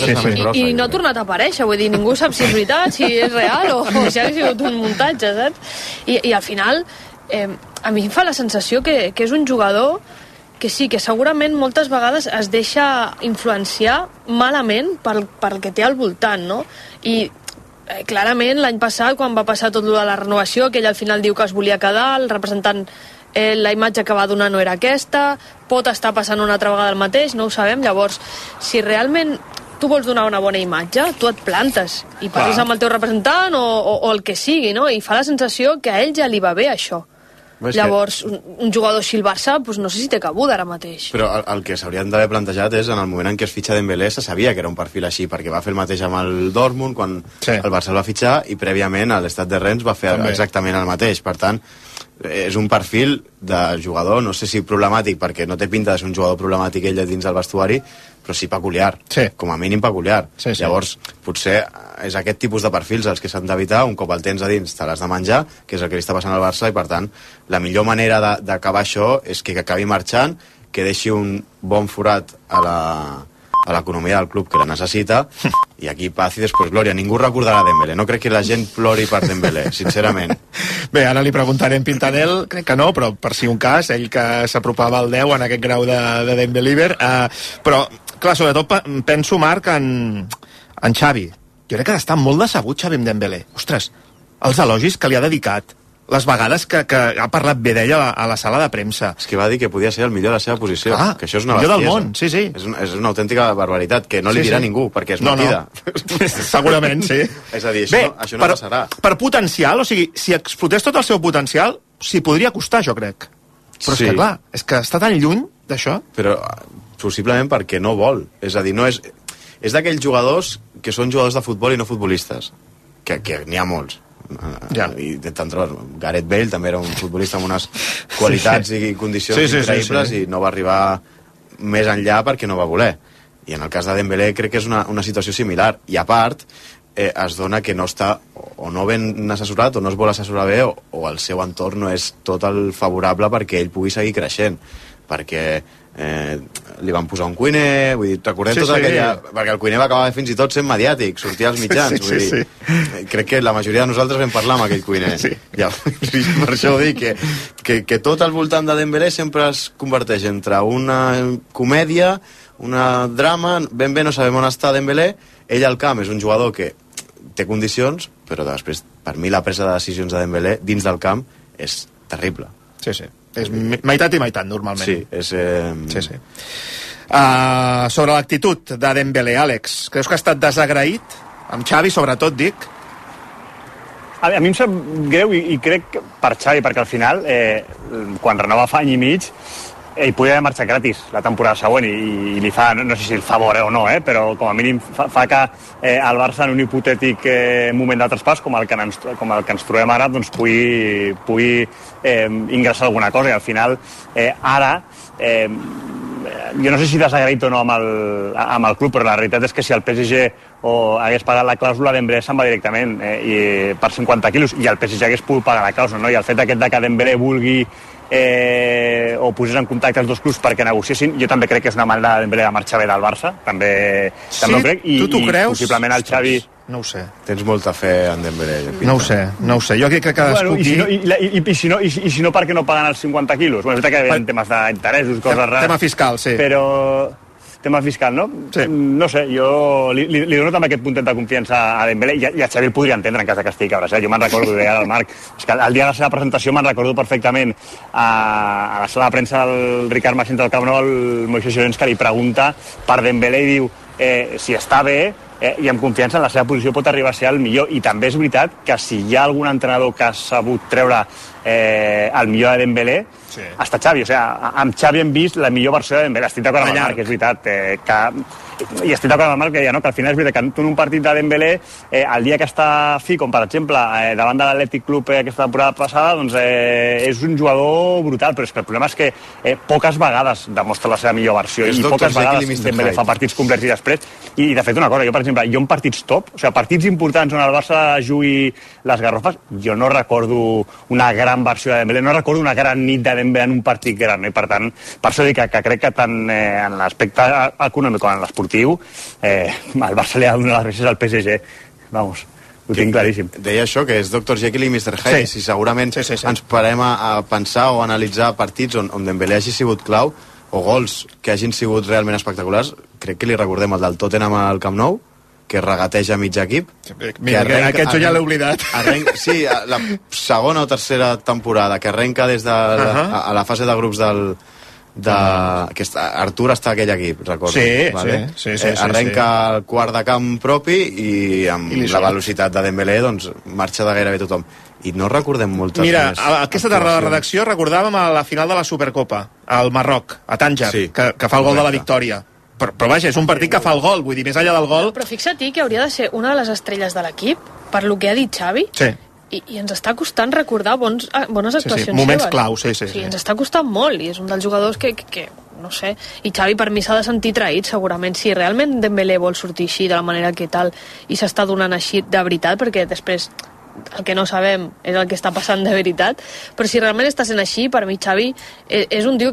I no ha tornat a aparèixer, vull dir, ningú sap si és veritat, si és real o si ha sigut un muntatge, saps? I al final a mi em fa la sensació que és un jugador que sí, que segurament moltes vegades es deixa influenciar malament pel que té al voltant, no? I clarament l'any passat, quan va passar tot de la renovació, que ell al final diu que es volia quedar, el representant, la imatge que va donar no era aquesta, pot estar passant una altra vegada el mateix, no ho sabem. Llavors, si realment tu vols donar una bona imatge, tu et plantes i parles amb el teu representant o el que sigui, no? I fa la sensació que a ell ja li va bé això. Llavors, un jugador així al Barça, doncs no sé si té cabuda ara mateix. Però el que s'haurien d'haver plantejat és, en el moment en què es fitxa Dembélé, se sabia que era un perfil així, perquè va fer el mateix amb el Dortmund quan el Barça el va fitxar, i prèviament a l'Stade de Rennes va fer exactament el mateix. Per tant, és un perfil de jugador, no sé si problemàtic, perquè no té pinta de ser un jugador problemàtic ell dins del vestuari, però sí peculiar, com a mínim peculiar. Llavors, potser és aquest tipus de perfils els que s'han d'evitar. Un cop el tens a dins te l'has de menjar, que és el que li està passant al Barça, i per tant la millor manera d'acabar això és que acabi marxant, que deixi un bon forat a l'economia del club que la necessita, i aquí paz i després glòria. Ningú recordarà Dembélé, no crec que la gent plori per Dembélé, sincerament. Bé, ara li preguntarem Pintanel, crec que no, però per si un cas, ell que s'apropava al 10 en aquest grau de Dembélé, però, clar, sobretot penso, Marc, en Xavi. Jo crec que està molt decebut Xavi amb Dembélé. Ostres, els elogis que li ha dedicat, les vegades que ha parlat bé d'ella a la sala de premsa. És que va dir que podia ser el millor de la seva posició, que això és una millor bestiesa. del món, sí, sí. És una autèntica barbaritat, que no li dirà ningú, perquè és mentida. No. Segurament, sí. És a dir, això no passarà. Per potencial, o sigui, si explotés tot el seu potencial, s'hi podria costar, jo crec. Però és que, clar, és que està tan lluny d'això. Però possiblement perquè no vol. És a dir, no és d'aquells jugadors que són jugadors de futbol i no futbolistes, que n'hi ha molts. I tant, Gareth Bale també era un futbolista amb unes qualitats i condicions increïbles i no va arribar més enllà perquè no va voler. I en el cas de Dembélé crec que és una situació similar, i a part es dona que no està o no ben assessorat o no es vol assessorar bé, o el seu entorn no és tot el favorable perquè ell pugui seguir creixent, perquè li van posar un cuiner, vull dir, recordem tota aquella... Perquè el cuiner va acabar fins i tot sent mediàtic, sortia als mitjans, vull dir, crec que la majoria de nosaltres vam parlar amb aquell cuiner. Ja, per això ho dic, que tot al voltant de Dembélé sempre es converteix entre una comèdia, una drama, ben bé no sabem on està Dembélé. Ell al camp és un jugador que té condicions, però després, per mi, la presa de decisions de Dembélé dins del camp és terrible. Sí. És meitat i meitat, normalment. Sí, és... Sí. Sobre l'actitud de Dembélé, Àlex, creus que ha estat desagraït? Amb Xavi, sobretot, dic. A mi em sap greu i crec que per Xavi, perquè al final, quan renova fa any i mig, ell podia haver marxat gratis la temporada següent i li fa, no sé si el favor o no, però com a mínim fa que el Barça en un hipotètic moment de traspàs com el que ens trobem ara doncs pugui ingressar alguna cosa, i al final ara jo no sé si desagraït o no amb el club, però la realitat és que si el PSG hagués pagat la clàusula, Dembélé se'n va directament per 50 quilos, i el PSG hagués pogut pagar la clàusula, no? I el fet aquest de que Dembélé vulgui o posés en contacte els dos clubs perquè negociessin, jo també crec que és una manera de Dembélé de marxar bé del Barça, també ho crec, i possiblement el Xavi... No ho sé. Tens molta fe en Dembélé. No ho sé. Jo crec que cadascú... I si no, per què no paguen els 50 quilos? Bueno, és veritat que hi ha temes d'interessos, coses rares. Tema fiscal, sí. Però... tema fiscal, no? Sí. No sé, jo li dono també aquest puntet de confiança a Dembélé, i a Xavi el podria entendre en cas que estigui cabres. Jo me'n recordo, ho deia el Marc, és que el dia de la seva presentació me'n recordo perfectament a la sala de premsa del Ricard Maxent del Camp Nou, el Moisés Llorens, que li pregunta per Dembélé i diu si està bé, i amb confiança en la seva posició pot arribar a ser el millor. I també és veritat que si hi ha algun entrenador que ha sabut treure el millor de Dembélé, ha estat Xavi. O sigui, amb Xavi hem vist la millor versió de Dembélé. Estic d'acord amb el Marc, és veritat i estic d'acord amb el Marc, que deia, no? Que al final és veritat que tu en un partit de Dembélé, el dia que està fi, com per exemple davant de l'Atlètic Club aquesta temporada passada, doncs és un jugador brutal, però és que el problema és que poques vegades demostra la seva millor versió, i poques vegades Dembélé fa partits complets i després, i de fet una cosa, jo per exemple, en partits top, o sigui, partits importants on el Barça jugui les garrofes, jo no recordo una gran versió de Dembélé, no recordo una gran nit de Dembélé en un partit gran, no? I per tant, per això dic que crec que tant en l'aspecte econòmic com en l'esportiu, el Barça li ha donat les gràcies al PSG. Vamos, ho tinc claríssim. Deia això, que és Dr. Jekyll i Mr. Hyde, i segurament ens parem a pensar o a analitzar partits on Dembélé hagi sigut clau, o gols que hagin sigut realment espectaculars, crec que li recordem el del Tottenham al Camp Nou, que regateja mig equip. Mira, aquest jo ja l'he oblidat. Sí, la segona o tercera temporada, que arrenca des de a la fase de grups que Artur està a aquell equip, recordo. Sí. Arrenca el quart de camp propi i amb la velocitat de Dembélé doncs marxa de gairebé tothom. I no recordem moltes més. Mira, aquesta tarda de la redacció recordàvem a la final de la Supercopa, al Marroc, a Tànger, que fa el gol de la victòria. Però vaja, és un partit que fa el gol, vull dir, més enllà del gol... Però fixa't que hauria de ser una de les estrelles de l'equip, per lo que ha dit Xavi, i ens està costant recordar bones actuacions seves. Moments clau, sí. Ens està costant molt, i és un dels jugadors que no sé, i Xavi per mi s'ha de sentir traït, segurament. Si realment Dembélé vol sortir així, de la manera que tal, i s'està donant així de veritat, perquè després el que no sabem és el que està passant de veritat, però si realment està sent així, per mi Xavi és un tio que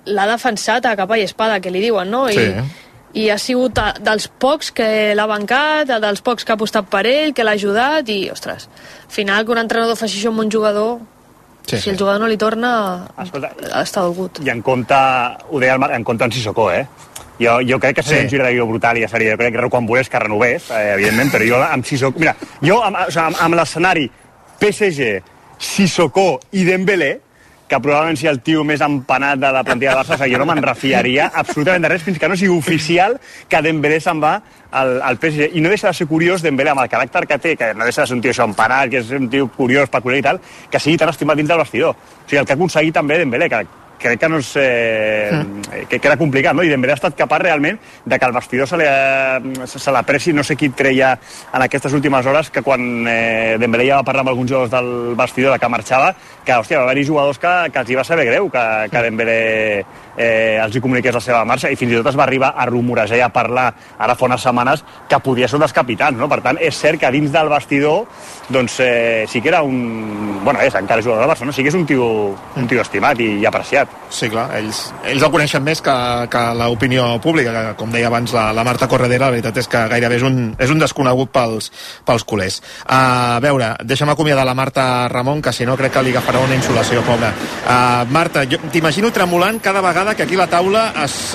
l'ha defensat a capa i espada, que li diuen, no? I ha sigut dels pocs que l'ha bancat, dels pocs que ha apostat per ell, que l'ha ajudat, i, ostres, al final que un entrenador faci això amb un jugador, si el jugador no li torna, ha estat dolgut. I en compte, ho deia el Marc, en compte en Sissoko, Jo crec que seria un gir de guió brutal, i ja seria, jo crec que quan volés que renovés, evidentment, però jo amb Sissoko... Mira, jo amb l'escenari PSG, Sissoko i Dembélé, que probablement sigui el tio més empanat de la plantilla de Barça, jo no me'n refiaria absolutament de res fins que no sigui oficial que Dembélé se'n va al PSG. I no deixa de ser curiós Dembélé, amb el caràcter que té, que no deixa de ser un tio això empanat, que és un tio curiós, peculiar i tal, que sigui tan estimat dins del vestidor. O sigui, el que ha aconseguit també Dembélé, que crec que no és... que era complicat, no? I Dembélé ha estat capaç realment de que el vestidor se l'apreci. No sé qui treia en aquestes últimes hores que quan Dembélé ja va parlar amb alguns jugadors del vestidor de que marxava, que, hòstia, va haver-hi jugadors que els hi va saber greu que Dembélé els hi comuniqués la seva marxa, i fins i tot es va arribar a rumorejar i a parlar ara fa unes setmanes que podia ser un dels capitans, no? Per tant, és cert que dins del vestidor doncs sí que era un... Bueno, encara jugador del Barça, no? Sí que és un tio estimat i apreciat. Sí, clar, ells el coneixen més que l'opinió pública, que, com deia abans la Marta Corredera, la veritat és que gairebé és un desconegut pels culers. A veure, deixa'm acomiadar la Marta Ramon, que si no crec que li agafarà una insolació, pobra. Marta, jo t'imagino tremolant cada vegada que aquí a la taula es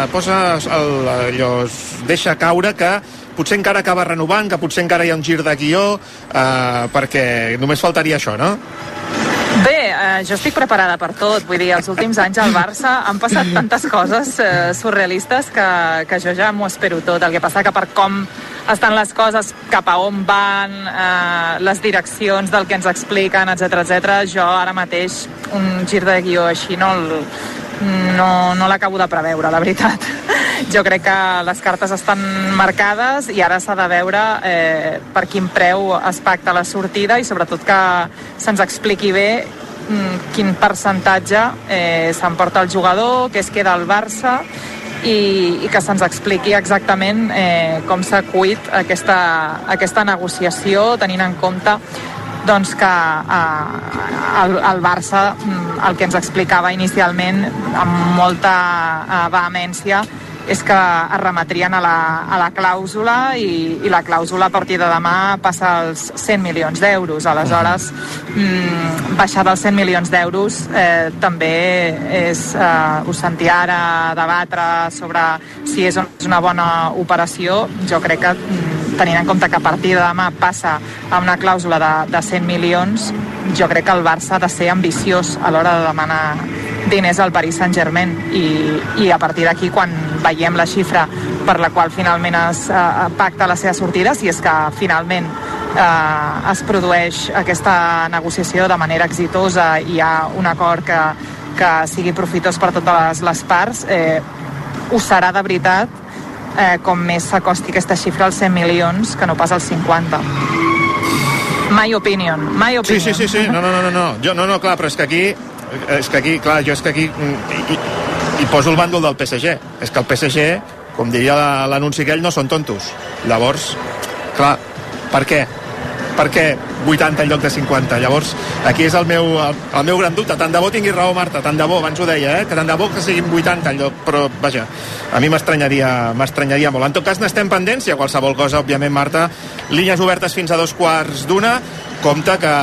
deixa caure que potser encara acaba renovant, que potser encara hi ha un gir de guió, perquè només faltaria això, no? Bé, jo estic preparada per tot. Vull dir, els últims anys al Barça han passat tantes coses surrealistes que jo ja m'ho espero tot. El que passa que per com estan les coses, cap a on van, les direccions del que ens expliquen, etc, jo ara mateix un gir de guió així no l'acabo de preveure, la veritat. Jo crec que les cartes estan marcades i ara s'ha de veure per quin preu es pacta la sortida i sobretot que se'ns expliqui bé quin percentatge s'emporta el jugador, què es queda al Barça i que se'ns expliqui exactament com s'ha cuit aquesta negociació, tenint en compte doncs que el Barça, el que ens explicava inicialment amb molta vehemència, és que es remetrien a la clàusula i la clàusula a partir de demà passa als 100 milions d'euros. Aleshores, baixar dels 100 milions d'euros també ho sentia ara debatre sobre si és una bona operació. Jo crec que tenint en compte que a partir de demà passa a una clàusula de 100 milions, jo crec que el Barça ha de ser ambiciós a l'hora de demanar diners al Paris Saint-Germain i a partir d'aquí, quan veiem la xifra per la qual finalment es pacta la seva sortida, si és que finalment es produeix aquesta negociació de manera exitosa i hi ha un acord que sigui profitós per totes les parts, ho serà de veritat com més s'acosti aquesta xifra als 100 milions que no pas als 50. My opinion. Sí. No, clar, però és que aquí, clar, jo és que aquí hi poso el bàndol del PSG. És que el PSG, com diria l'anunci aquell, no són tontos. Llavors, clar, per què? Per què 80 en lloc de 50? Llavors, aquí és el meu gran dubte. Tant de bo tingui raó, Marta, tant de bo, abans ho deia, que tant de bo que siguin 80 en lloc, però, vaja, a mi m'estranyaria molt. En tot cas, n'estem pendents, i a qualsevol cosa, òbviament, Marta, línies obertes fins a 2:15. Compte que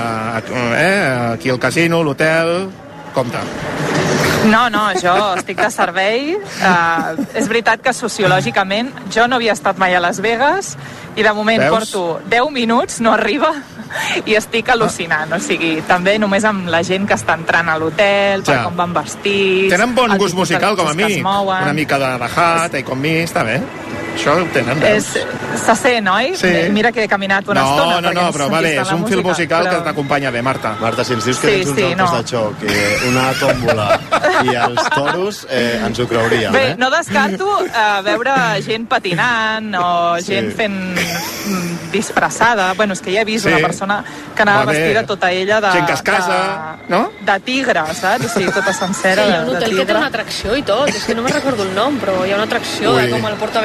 aquí el casino, l'hotel, compte. No, jo estic de servei. És veritat que sociològicament jo no havia estat mai a Las Vegas i de moment porto 10 minuts, no arriba, i estic al·lucinant. O sigui, també només amb la gent que està entrant a l'hotel, per com van vestits... Tenen bon gust musical, com a mi. Una mica de Hat, Take On Me, està bé. Això ho tenen, veus? Se sent, oi? Sí. Mira que he caminat una estona. No, però vale, és un fil musical que t'acompanya bé, Marta. Marta, si ens dius que tens uns autos de xoc, una tòmbola i els toros, ens ho creuríem, Bé, no descarto veure gent patinant o gent fent disfressada. Bueno, és que ja he vist una persona que anava vestida tota ella de... Gent que es casa, no? De tigre, saps? O sigui, tota sencera de tigre. Sí, hi ha un hotel que té una atracció i tot. És que no me'n recordo el nom, però hi ha una atracció com el PortAventura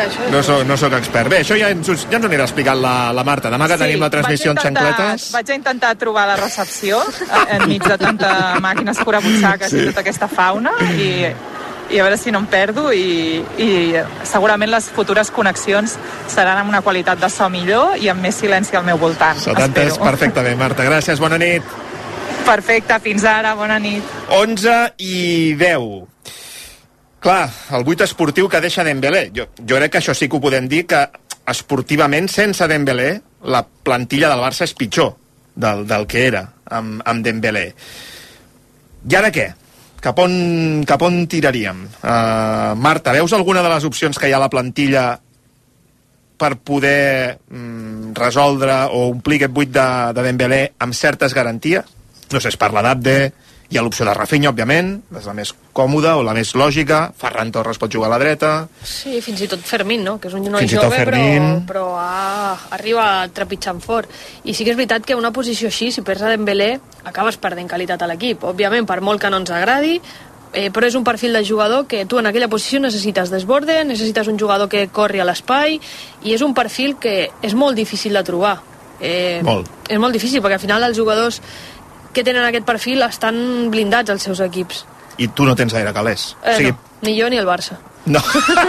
No soc expert. Bé, això ja ens ho anirà explicant la Marta. Demà que tenim la transmissió en xancletes... Vaig intentar trobar la recepció enmig de tanta màquines curabutxaques i tota aquesta fauna i a veure si no em perdo i segurament les futures connexions seran amb una qualitat de so millor i amb més silenci al meu voltant. S'ha entès perfectament, Marta. Gràcies, bona nit. Perfecte, fins ara, bona nit. 11:10. Clar, el buit esportiu que deixa Dembélé. Jo crec que això sí que ho podem dir, que esportivament, sense Dembélé, la plantilla del Barça és pitjor del que era amb Dembélé. I ara què? Cap on tiraríem? Marta, veus alguna de les opcions que hi ha a la plantilla per poder resoldre o omplir aquest buit de Dembélé amb certes garanties? No sé, es parla d'Abde, hi ha l'opció de Rafinha, òbviament, és la més còmoda o la més lògica. Ferran Torres pot jugar a la dreta. Sí, fins i tot Fermín, no? Que és un noi jove, però arriba trepitjant fort. I sí que és veritat que una posició així, si perds a Dembélé, acabes perdent qualitat a l'equip. Òbviament, per molt que no ens agradi, però és un perfil de jugador que tu en aquella posició necessites desborde, necessites un jugador que corri a l'espai, i és un perfil que és molt difícil de trobar. És molt difícil, perquè al final els jugadors que tenen aquest perfil estan blindats als seus equips. I tu no tens gaire calés. No, ni jo ni el Barça. No.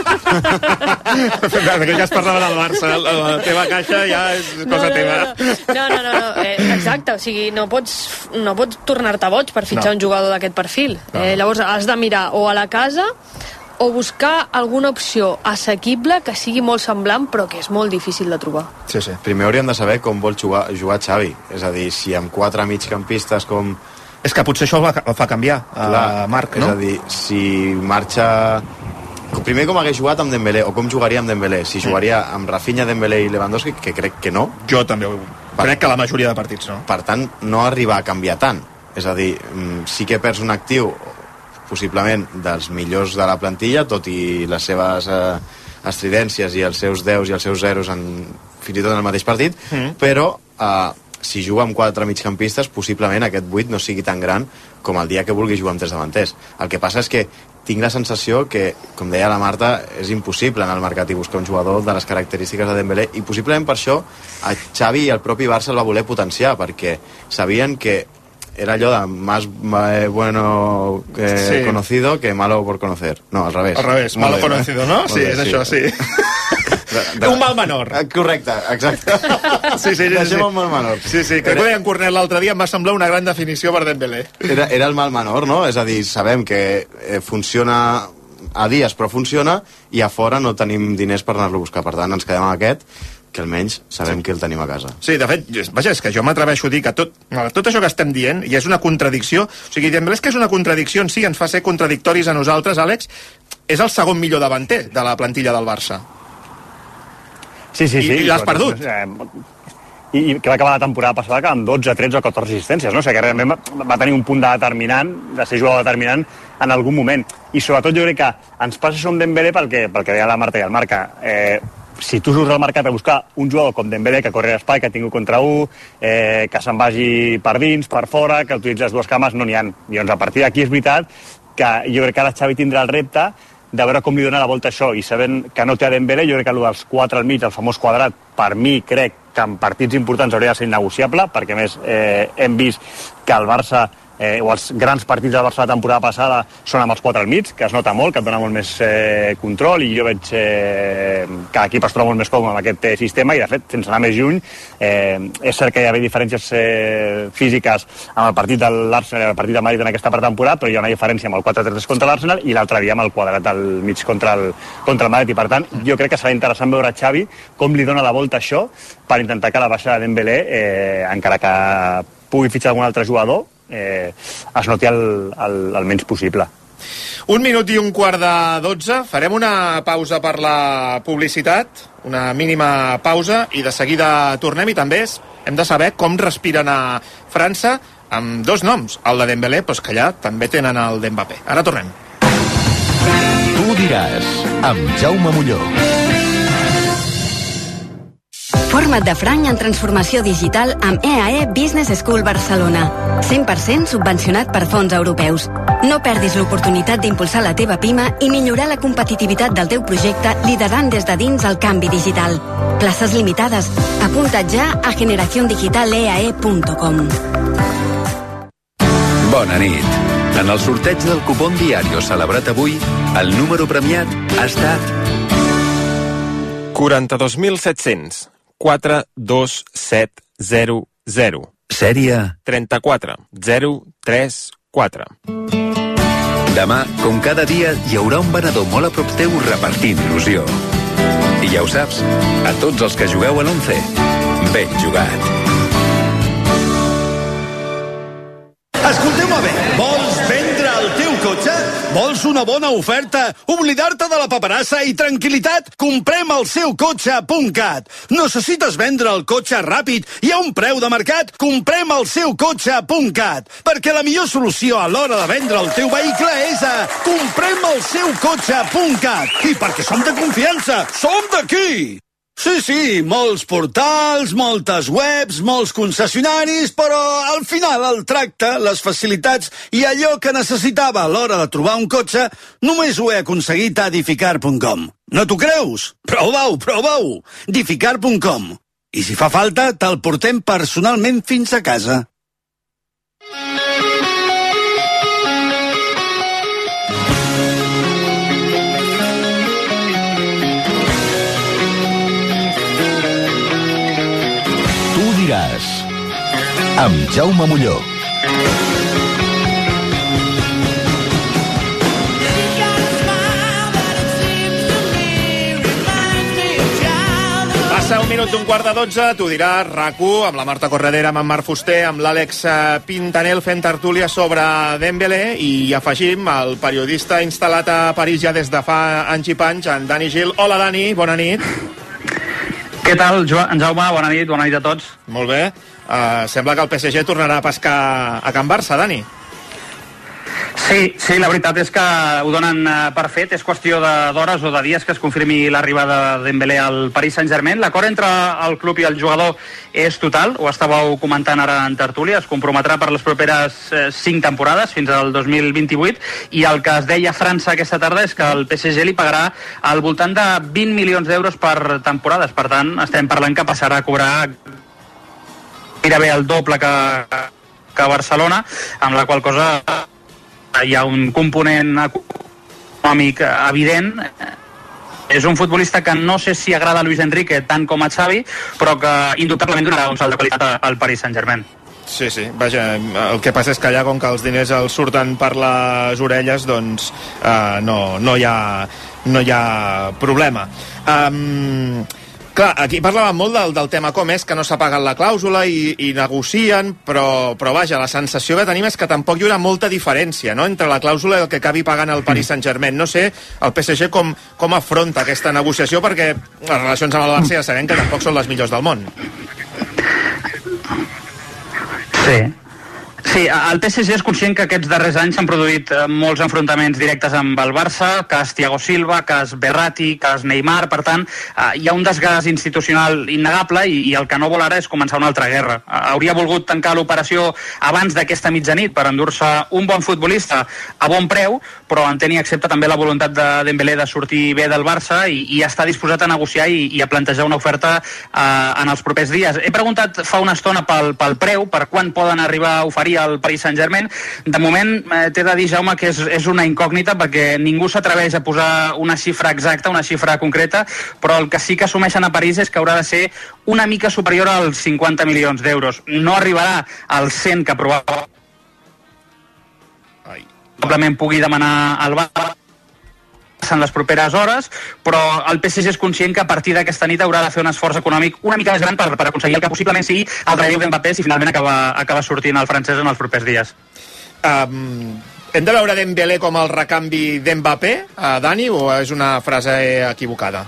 Que ja es parlava del Barça, la teva caixa ja és cosa teva. No. Exacte, o sigui, no pots tornar-te boig per fitxar un jugador d'aquest perfil. Llavors has de mirar o a la casa o buscar alguna opció assequible que sigui molt semblant però que és molt difícil de trobar. Sí. Primer hauríem de saber com vol jugar Xavi. És a dir, si amb 4 migcampistes com... És que potser això el fa canviar a Marc, no? És a dir, si marxa... Primer com hagués jugat amb Dembélé, o com jugaria amb Dembélé. Si jugaria amb Rafinha, Dembélé i Lewandowski, que crec que no. Jo també crec que la majoria de partits no. Per tant, no arribar a canviar tant. És a dir, sí que perds un actiu possiblement dels millors de la plantilla, tot i les seves estridències i els seus 10 i els seus zeros fins i tot en el mateix partit, però si juga amb 4 migcampistes, possiblement aquest buit no sigui tan gran com el dia que vulgui jugar amb 3 davanters. El que passa és que tinc la sensació que, com deia la Marta, és impossible anar al mercat i buscar un jugador de les característiques de Dembélé, i possiblement per això a Xavi i el propi Barça el va voler potenciar, perquè sabien que era allò de más bueno conocido que malo por conocer. No, al revés. Al revés, malo conocido, no? Sí, és això, sí. Un mal menor. Correcte, exacte. Sí. Deixem un mal menor. Sí, crec que deia en Cornet l'altre dia, em va semblar una gran definició per Dembélé. Era el mal menor, no? És a dir, sabem que funciona a dies, però funciona, i a fora no tenim diners per anar-lo a buscar. Per tant, ens quedem amb aquest, que almenys sabem que el tenim a casa. Sí, de fet, vaja, és que jo m'atreveixo a dir que tot això que estem dient, i és una contradicció, o sigui, Dembélé és que és una contradicció en si, ens fa ser contradictoris a nosaltres, Àlex, és el segon millor davanter de la plantilla del Barça. Sí. I l'has perdut. I que va acabar la temporada passada amb 12, 13 o 14 assistències, no? O sigui que realment va tenir un punt determinant, de ser jugador determinant en algun moment. I sobretot jo crec que ens passa això amb Dembélé pel que deia la Marta i el Marca. Si tu surts al mercat a buscar un jugador com Dembélé, que corre a l'espai, que tingui contra 1, que se'n vagi per dins, per fora, que utilitzi les dues cames, no n'hi ha. Llavors, a partir d'aquí és veritat que jo crec que ara Xavi tindrà el repte de veure com li dona la volta això, i sabent que no té a Dembélé, jo crec que el dels 4 al mig, el famós quadrat, per mi crec que en partits importants hauria de ser innegociable, perquè a més hem vist que el Barça o els grans partits del Barça la temporada passada són amb els 4 al mig, que es nota molt, que et dona molt més control, i jo veig que l'equip es troba molt més còmode amb aquest sistema, i de fet, sense anar més lluny, és cert que hi ha diferències físiques amb el partit de l'Arsenal i el partit de Madrid en aquesta pretemporada, però hi ha una diferència amb el 4-3 contra l'Arsenal i l'altre dia amb el quadrat al mig contra el Madrid, i per tant jo crec que serà interessant veure a Xavi com li dona la volta a això per intentar que la baixada de Dembélé, encara que pugui fitxar algun altre jugador, es noti el menys possible. 1 minut i un quart de 12. Farem una pausa per la publicitat, una mínima pausa, i de seguida tornem, i també hem de saber com respiren a França amb 2 noms, el de Dembélé, però que allà també tenen el d'Mbappé. Ara tornem. Tu diràs, amb Jaume Molló. Forma Informa't de franc en transformació digital amb EAE Business School Barcelona. 100% subvencionat per fons europeus. No perdis l'oportunitat d'impulsar la teva PIME i millorar la competitivitat del teu projecte liderant des de dins el canvi digital. Places limitades. Apunta't ja a generaciondigitaleae.com. Bona nit. En el sorteig del cupón Diario celebrat avui, el número premiat ha estat 42.700 42700. Sèrie 34034. Demà, com cada dia, hi haurà un venedor molt a prop teu repartint il·lusió. I ja ho saps, a tots els que jugueu a l'11, ben jugat. Escolteu-me bé, vols vendre el teu cotxe? Vols una bona oferta? Oblidar-te de la paperassa i tranquil·litat? Comprem el SeuCotxe.cat. Necessites vendre el cotxe ràpid i a un preu de mercat? Comprem el SeuCotxe.cat. Perquè la millor solució a l'hora de vendre el teu vehicle és a Comprem el SeuCotxe.cat. I perquè som de confiança, som d'aquí! Sí, molts portals, moltes webs, molts concessionaris, però al final el tracte, les facilitats i allò que necessitava a l'hora de trobar un cotxe només ho he aconseguit a Dificar.com. No t'ho creus? Prova-ho! Dificar.com. I si fa falta, te'l portem personalment fins a casa. Amb Jaume Molló. Passa 1 minut d'un quart de 12, t'ho dirà RAC1, amb la Marta Corredera, amb en Marc Fuster, amb l'Àlex Pintanel fent tertúlia sobre Dembélé, i afegim el periodista instal·lat a París ja des de fa anys i panys, en Dani Gil. Hola, Dani, bona nit. Què tal, en Jaume? Bona nit a tots. Molt bé. Sembla que el PSG tornarà a pescar a Can Barça, Dani. Sí, la veritat és que ho donen per fet. És qüestió d'hores o de dies que es confirmi l'arribada de Dembélé al Paris Saint-Germain. L'acord entre el club i el jugador és total, ho estàveu comentant ara en tertúlia, es comprometrà per les properes 5 temporades, fins al 2028, i el que es deia a França aquesta tarda és que el PSG li pagarà al voltant de 20 milions d'euros per temporades. Per tant, estem parlant que passarà a cobrar gairebé el doble que Barcelona, amb la qual cosa hi ha un component econòmic evident. És un futbolista que no sé si agrada a Luis Enrique tant com a Xavi, però que indubtablement donarà un salt de qualitat al Paris Saint-Germain. Sí, vaja, el que passa és que allà, com que els diners els surten per les orelles, doncs no hi ha problema. Clar, aquí parlàvem molt del tema com és, que no s'ha pagat la clàusula i negocien, però vaja, la sensació que tenim és que tampoc hi haurà molta diferència, no?, entre la clàusula i el que acabi pagant el Paris Saint-Germain. No sé el PSG com afronta aquesta negociació, perquè les relacions amb el Barça ja sabem que tampoc són les millors del món. Sí, el PSG és conscient que aquests darrers anys s'han produït molts enfrontaments directes amb el Barça, cas Thiago Silva, cas Verratti, cas Neymar. Per tant, hi ha un desgast institucional innegable i el que no vol ara és començar una altra guerra. Hauria volgut tancar l'operació abans d'aquesta mitjanit per endur-se un bon futbolista a bon preu, però entén i accepta també la voluntat de Dembélé de sortir bé del Barça i està disposat a negociar i a plantejar una oferta en els propers dies. He preguntat fa una estona pel preu, per quan poden arribar a oferir al Paris Saint-Germain. De moment t'he de dir, Jaume, que és una incògnita perquè ningú s'atreveix a posar una xifra exacta, una xifra concreta, però el que sí que assumeixen a París és que haurà de ser una mica superior als 50 milions d'euros. No arribarà als 100 que probablement pugui demanar al Barça en les properes hores, però el PSG és conscient que a partir d'aquesta nit haurà de fer un esforç econòmic una mica més gran per aconseguir el que possiblement sigui el relleu d'Mbappé si finalment acaba sortint el francès en els propers dies. Hem de veure Dembélé com el recanvi d'Mbappé, Dani, o és una frase equivocada?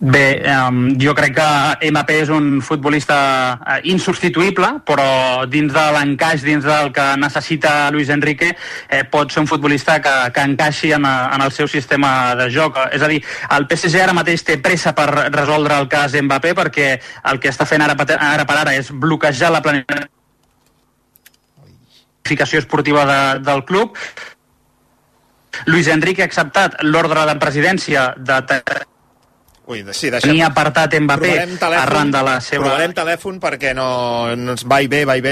Bé, jo crec que Mbappé és un futbolista insubstituïble, però dins de l'encaix, dins del que necessita Luis Enrique, pot ser un futbolista que encaixi en el seu sistema de joc. És a dir, el PSG ara mateix té pressa per resoldre el cas Mbappé, perquè el que està fent ara per ara és bloquejar la planificació esportiva del club. Luis Enrique ha acceptat l'ordre de presidència de tenir apartat Mbappé arran de la seva... Provarem telèfon perquè no ens va i ve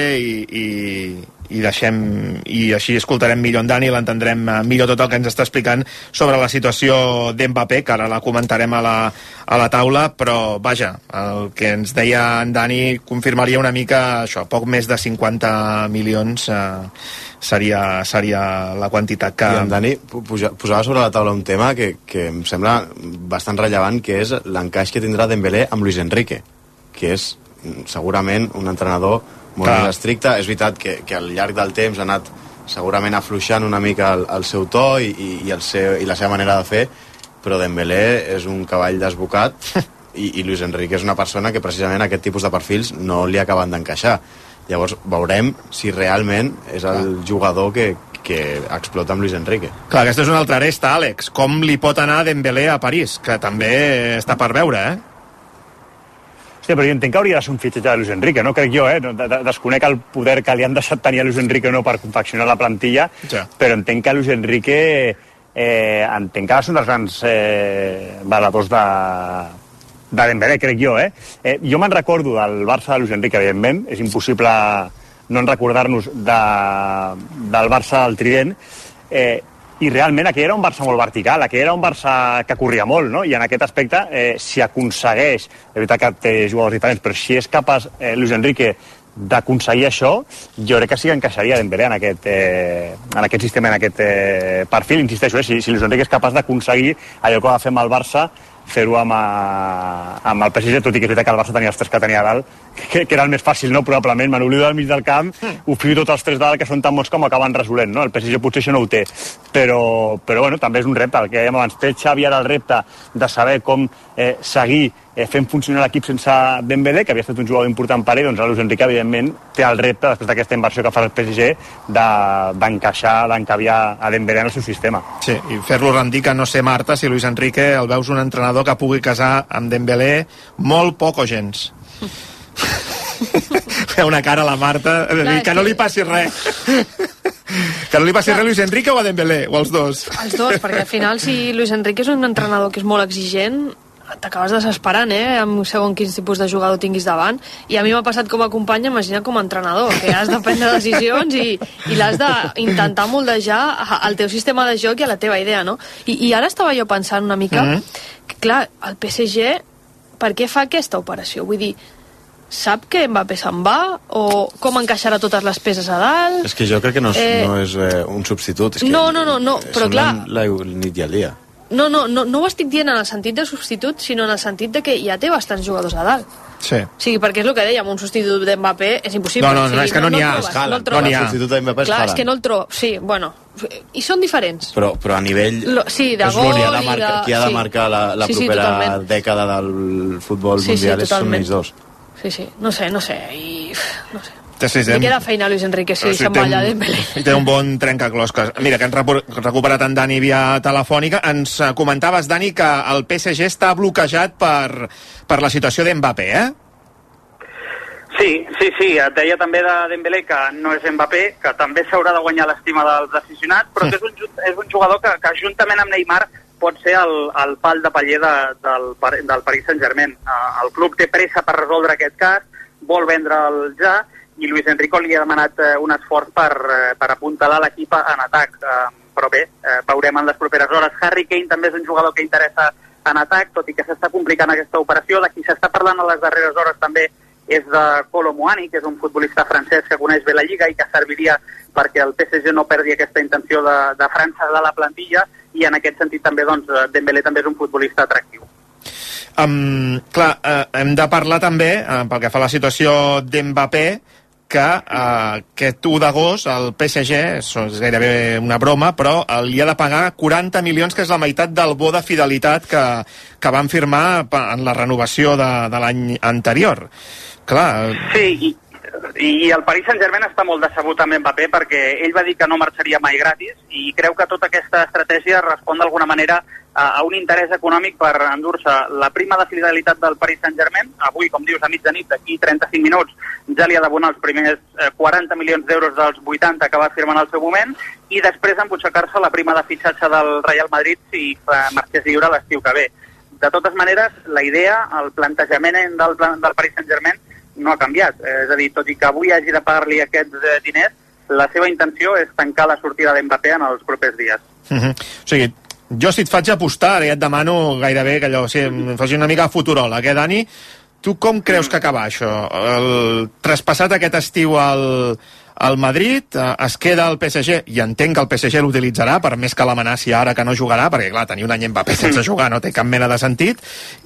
i deixem, i així escoltarem millor en Dani, l'entendrem millor tot el que ens està explicant sobre la situació d'Mbappé, que ara la comentarem a la taula, però vaja, el que ens deia en Dani confirmaria una mica això, poc més de 50 milions seria la quantitat que... I en Dani posava sobre la taula un tema que em sembla bastant rellevant, que és l'encaix que tindrà Dembélé amb Luis Enrique, que és segurament un entrenador molt més estricte. És veritat que al llarg del temps ha anat segurament afluixant una mica el seu to i la seva manera de fer, però Dembélé és un cavall desbocat i Luis Enrique és una persona que precisament aquest tipus de perfils no li acaben d'encaixar. Llavors veurem si realment és el jugador que explota amb Luis Enrique. Clar, aquesta és una altra aresta, Àlex. Com li pot anar Dembélé a París, que també està per veure, Hòstia, però jo entenc que hauria de ser un fitxatge de Luis Enrique, no crec jo, desconec el poder que li han deixat tenir a Luis Enrique no per confeccionar la plantilla, però entenc que Luis Enrique entenc que va ser un dels grans valedors de Dembélé, crec jo, Jo me'n recordo del Barça de Luis Enrique, evidentment, és impossible no en recordar-nos del Barça del Trident, i realment aquell era un Barça molt vertical, aquell era un Barça que corria molt, no? I en aquest aspecte, si aconsegueix, és veritat que té jugadors diferents, però si és capaç Luis Enrique d'aconseguir això, jo crec que sí que encaixaria Dembélé en aquest sistema, en aquest perfil. Insisteixo, si Luis Enrique és capaç d'aconseguir allò que va fer amb el Barça, fer-ho amb el PSG, tot i que és veritat que el Barça tenia els tres que tenia a dalt, que era el més fàcil, no? Probablement, me n'oblido del mig del camp, ho fio tots els tres de dalt, que són tan bons com acaben resolent, no? El PSG potser això no ho té, però bueno, també és un repte, el que dèiem abans, té Xavi ara el repte de saber com seguir fent funcionar l'equip sense Dembélé, que havia estat un jugador important per ell, doncs Luis Enrique, evidentment, té el repte, després d'aquesta inversió que fa el PSG, d'encaixar, d'encaviar a Dembélé en el seu sistema. Sí, i fer-lo rendir que no sé, Marta, si Luis Enrique el veus un entrenador que pugui casar amb Dembélé molt poc o gens. Fa una cara a la Marta, que no li passi res. Que no li passi res a Luis Enrique o a Dembélé, o als dos? Els dos, perquè al final si Luis Enrique és un entrenador que és molt exigent, t'acabes desesperant, amb segons quins tipus de jugador tinguis davant, i a mi m'ha passat com a company, imagina com a entrenador, que has de prendre decisions i l'has d'intentar moldejar al teu sistema de joc i a la teva idea, no? I ara estava jo pensant una mica que, clar, el PSG per què fa aquesta operació? Vull dir, sap que Mbappé se'n va? O com encaixarà totes les peces a dalt? És que jo crec que no és un substitut. És que no, però clar... la nit i el dia. No ho estic dient en el sentit de substitut, sinó en el sentit de que ja té bastants jugadors a dalt. Sí. O sigui, perquè és el que dèiem, un substitut d'Mbappé és impossible. No, és que no n'hi ha. El substitut d'Mbappé és Haaland. Clar, és que no el trobo. Sí, bueno, i són diferents. Però a nivell... Sí, de gol i de... Qui ha de marcar la propera dècada del futbol mundial són ells dos. Sí, no sé, i... no sé. Li queda feina a Luis Enrique si se'n va allà Dembélé. I té un bon trencaclosques. Mira, que hem recuperat en Dani via telefònica. Ens comentaves, Dani, que el PSG està bloquejat per la situació d'Mbappé, Sí, et deia també de Dembélé que no és Mbappé, que també s'haurà de guanyar l'estima dels aficionats, però que és un jugador que juntament amb Neymar pot ser el pal de paller del Paris Saint-Germain. El club té pressa per resoldre aquest cas, vol vendre'l ja, i Luis Enrique li ha demanat un esforç per apuntalar l'equip en atac. Però bé, veurem en les properes hores. Harry Kane també és un jugador que interessa en atac, tot i que s'està complicant aquesta operació. De qui s'està parlant a les darreres hores també és de Kolo Muani, que és un futbolista francès que coneix bé la Lliga i que serviria perquè el PSG no perdi aquesta intenció de França de la plantilla, i en aquest sentit també Dembélé també és un futbolista atractiu. Clar, hem de parlar també, pel que fa a la situació d'Mbappé, que aquest 1 d'agost el PSG, això és gairebé una broma, però li ha de pagar 40 milions, que és la meitat del bo de fidelitat que van firmar en la renovació de l'any anterior. Clar. Sí, i el Paris Saint-Germain està molt decebut amb Mbappé perquè ell va dir que no marxaria mai gratis i creu que tota aquesta estratègia respon d'alguna manera a un interès econòmic per endur-se la prima de fidelitat del Paris Saint-Germain. Avui, com dius, a mitjanit, d'aquí 35 minuts, ja li ha d'abonar els primers 40 milions d'euros dels 80 que va firmar en el seu moment i després embutxacar-se la prima de fitxatge del Real Madrid si marxés lliure l'estiu que ve. De totes maneres, la idea, el plantejament del Paris Saint-Germain no ha canviat. És a dir, tot i que avui hagi de pagar-li aquests diners, la seva intenció és tancar la sortida d'Mbappé en els propers dies. O sigui, jo si et faig apostar, ara ja et demano gairebé que allò, em faci una mica futuròleg, Dani? Tu com creus que acaba això? Traspassat aquest estiu al Madrid, es queda el PSG, i entenc que el PSG l'utilitzarà, per més que l'amenaci ara que no jugarà, perquè clar, tenir un any Mbappé sense jugar no té cap mena de sentit,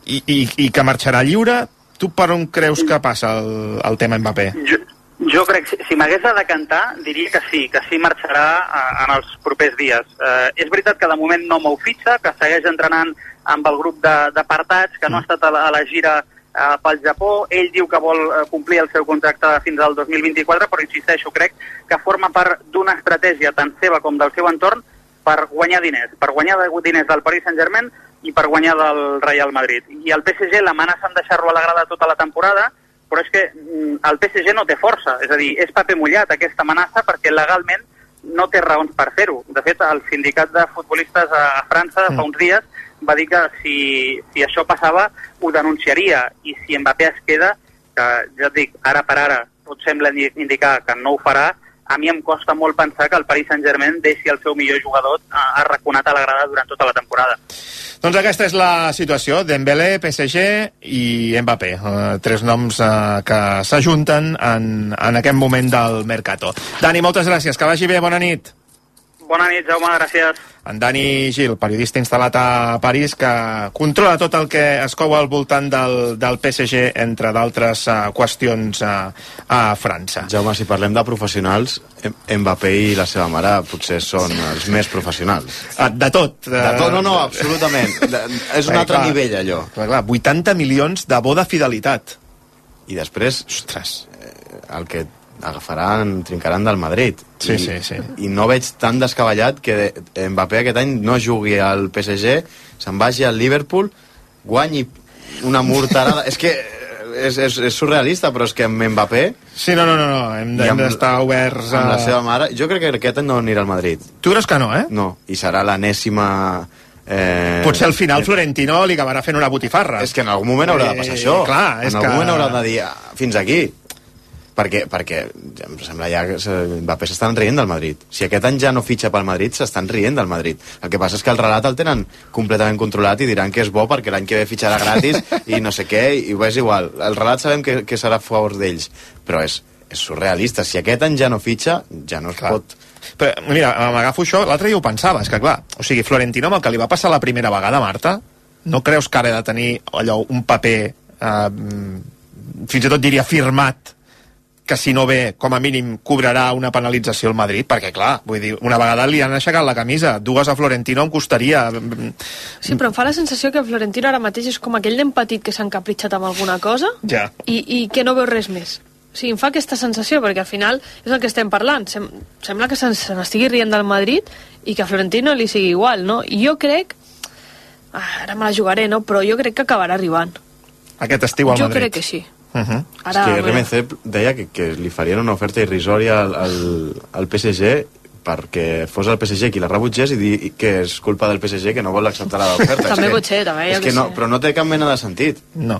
i que marxarà lliure. Tu per on creus que passa el tema Mbappé? Jo crec que si m'hagués de decantar, diria que sí marxarà en els propers dies. És veritat que de moment no mou fitxa, que segueix entrenant amb el grup d'apartats, que no ha estat a la gira pel Japó. Ell diu que vol complir el seu contracte fins al 2024, però insisteixo, crec que forma part d'una estratègia tant seva com del seu entorn per guanyar diners del Paris Saint-Germain i per guanyar del Real Madrid. I el PSG l'amenaça amb deixar-lo a la grada tota la temporada, però és que el PSG no té força, és a dir, és paper mullat aquesta amenaça perquè legalment no té raons per fer-ho. De fet, el sindicat de futbolistes a França fa uns dies va dir que si això passava ho denunciaria, i si Mbappé es queda, que ja et dic, ara per ara tot sembla indicar que no ho farà, a mi em costa molt pensar que el Paris Saint-Germain deixi el seu millor jugador arraconat a la grada durant tota la temporada. Doncs aquesta és la situació, Dembélé, PSG i Mbappé, tres noms que s'ajunten en aquest moment del Mercato. Dani, moltes gràcies, que vagi bé, bona nit. Bona nit, Jaume, gràcies. En Dani Gil, periodista instal·lat a París, que controla tot el que es cou al voltant del PSG, entre d'altres qüestions a França. Jaume, si parlem de professionals, Mbappé i la seva mare potser són els més professionals. De tot. No, absolutament. És un altre nivell, allò. Clar, 80 milions de bo de fidelitat. I després, ostres, el que trincaran del Madrid. Sí. I no veig tan descabellat que Mbappé aquest any no jugui al PSG, se'n vagi al Liverpool, guanyi una morterada. És que és surrealista, però és que amb Mbappé... Sí, no, hem d'estar oberts amb la seva mare. Jo crec que aquest any no anirà al Madrid. Tu creus que no, eh? No, i serà l'enèsima... Potser al final Florentino li acabarà fent una botifarra. És que en algun moment haurà de passar això. Clar, en algun moment haurà de dir fins aquí. Perquè em sembla ja que Mbappé s'estan rient del Madrid. Si aquest any ja no fitxa pel Madrid, s'estan rient del Madrid. El que passa és que el relat el tenen completament controlat i diran que és bo perquè l'any que ve fitxarà gratis i no sé què, i ho és igual. El relat sabem que serà a favor d'ells, però és surrealista. Si aquest any ja no fitxa, ja no es pot... Però, mira, m'agafo això, l'altre dia ho pensava, és que clar, o sigui, Florentino, amb el que li va passar la primera vegada, Marta, no creus que ara ha de tenir allò, un paper, fins i tot diria firmat, que si no ve, com a mínim, cobrarà una penalització al Madrid, perquè, clar, vull dir, una vegada li han aixecat la camisa, dues a Florentino em costaria... Sí, però em fa la sensació que Florentino ara mateix és com aquell nen petit que s'ha encapritxat amb alguna cosa i que no veu res més. O sigui, em fa aquesta sensació, perquè al final és el que estem parlant. Sembla que se n'estigui rient del Madrid i que a Florentino li sigui igual, no? I jo crec... Ara me la jugaré, no? Però jo crec que acabarà arribant. Aquest estiu al Madrid? Jo crec que sí. Ara, és que RMC deia que li farien una oferta irrisòria al PSG perquè fos el PSG qui la rebutgés i dir que és culpa del PSG que no vol acceptar l'oferta. També pot ser, també. És que no, però no té cap mena de sentit. No.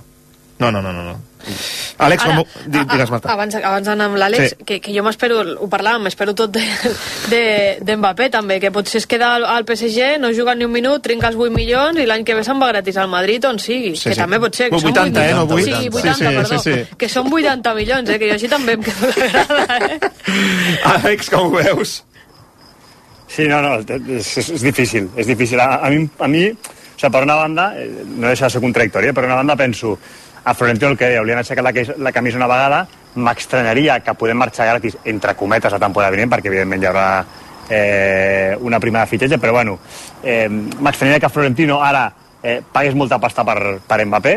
Àlex, digues, Marta. Abans d'anar amb l'Àlex, que jo m'espero, ho parlàvem, m'espero tot d'Mbappé també, que potser es queda al PSG, no juga ni un minut, trinca els 8 milions i l'any que ve se'n va gratis al Madrid on sigui, que també pot ser. 80, no 8? Sí, 80, perdó. Que són 80 milions, que jo així també em quedo la grada, Àlex, com ho veus? Sí, no, és difícil, és difícil. A mi, o sigui, per una banda, no deixa de ser contradictòria, per una banda penso, a Florentino el que dèieu, li han aixecat la camisa una vegada, m'estranyaria que podem marxar gratis, entre cometes, la temporada vinent, perquè evidentment hi haurà una prima de fitxatge, però bueno, m'estranyaria que Florentino ara pagués molta pasta per Mbappé,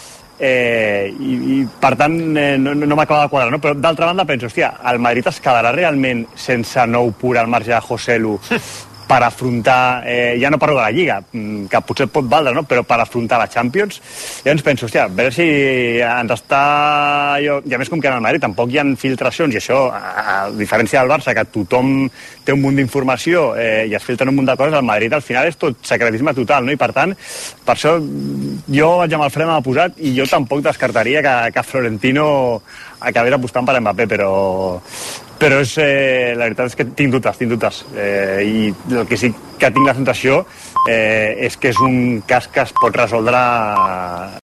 i per tant no m'acaba de quadrar, no? Però d'altra banda penso, hòstia, el Madrid es quedarà realment sense nou pur al marge de Joselu per afrontar, ja no parlo de la Lliga, que potser pot valdre, no? Però per afrontar la Champions. Llavors penso, hòstia, a veure si ens està... I a més, com que en el Madrid tampoc hi ha filtracions, i això, a diferència del Barça, que tothom té un munt d'informació i es filtren un munt de coses, al Madrid al final és tot secretisme total, no? I per tant, per això jo vaig amb el fre m'ha posat i jo tampoc descartaria que Florentino acabés apostant per Mbappé, però és, la veritat és que tinc dubtes, i el que sí que tinc la sensació és que és un cas que es pot resoldre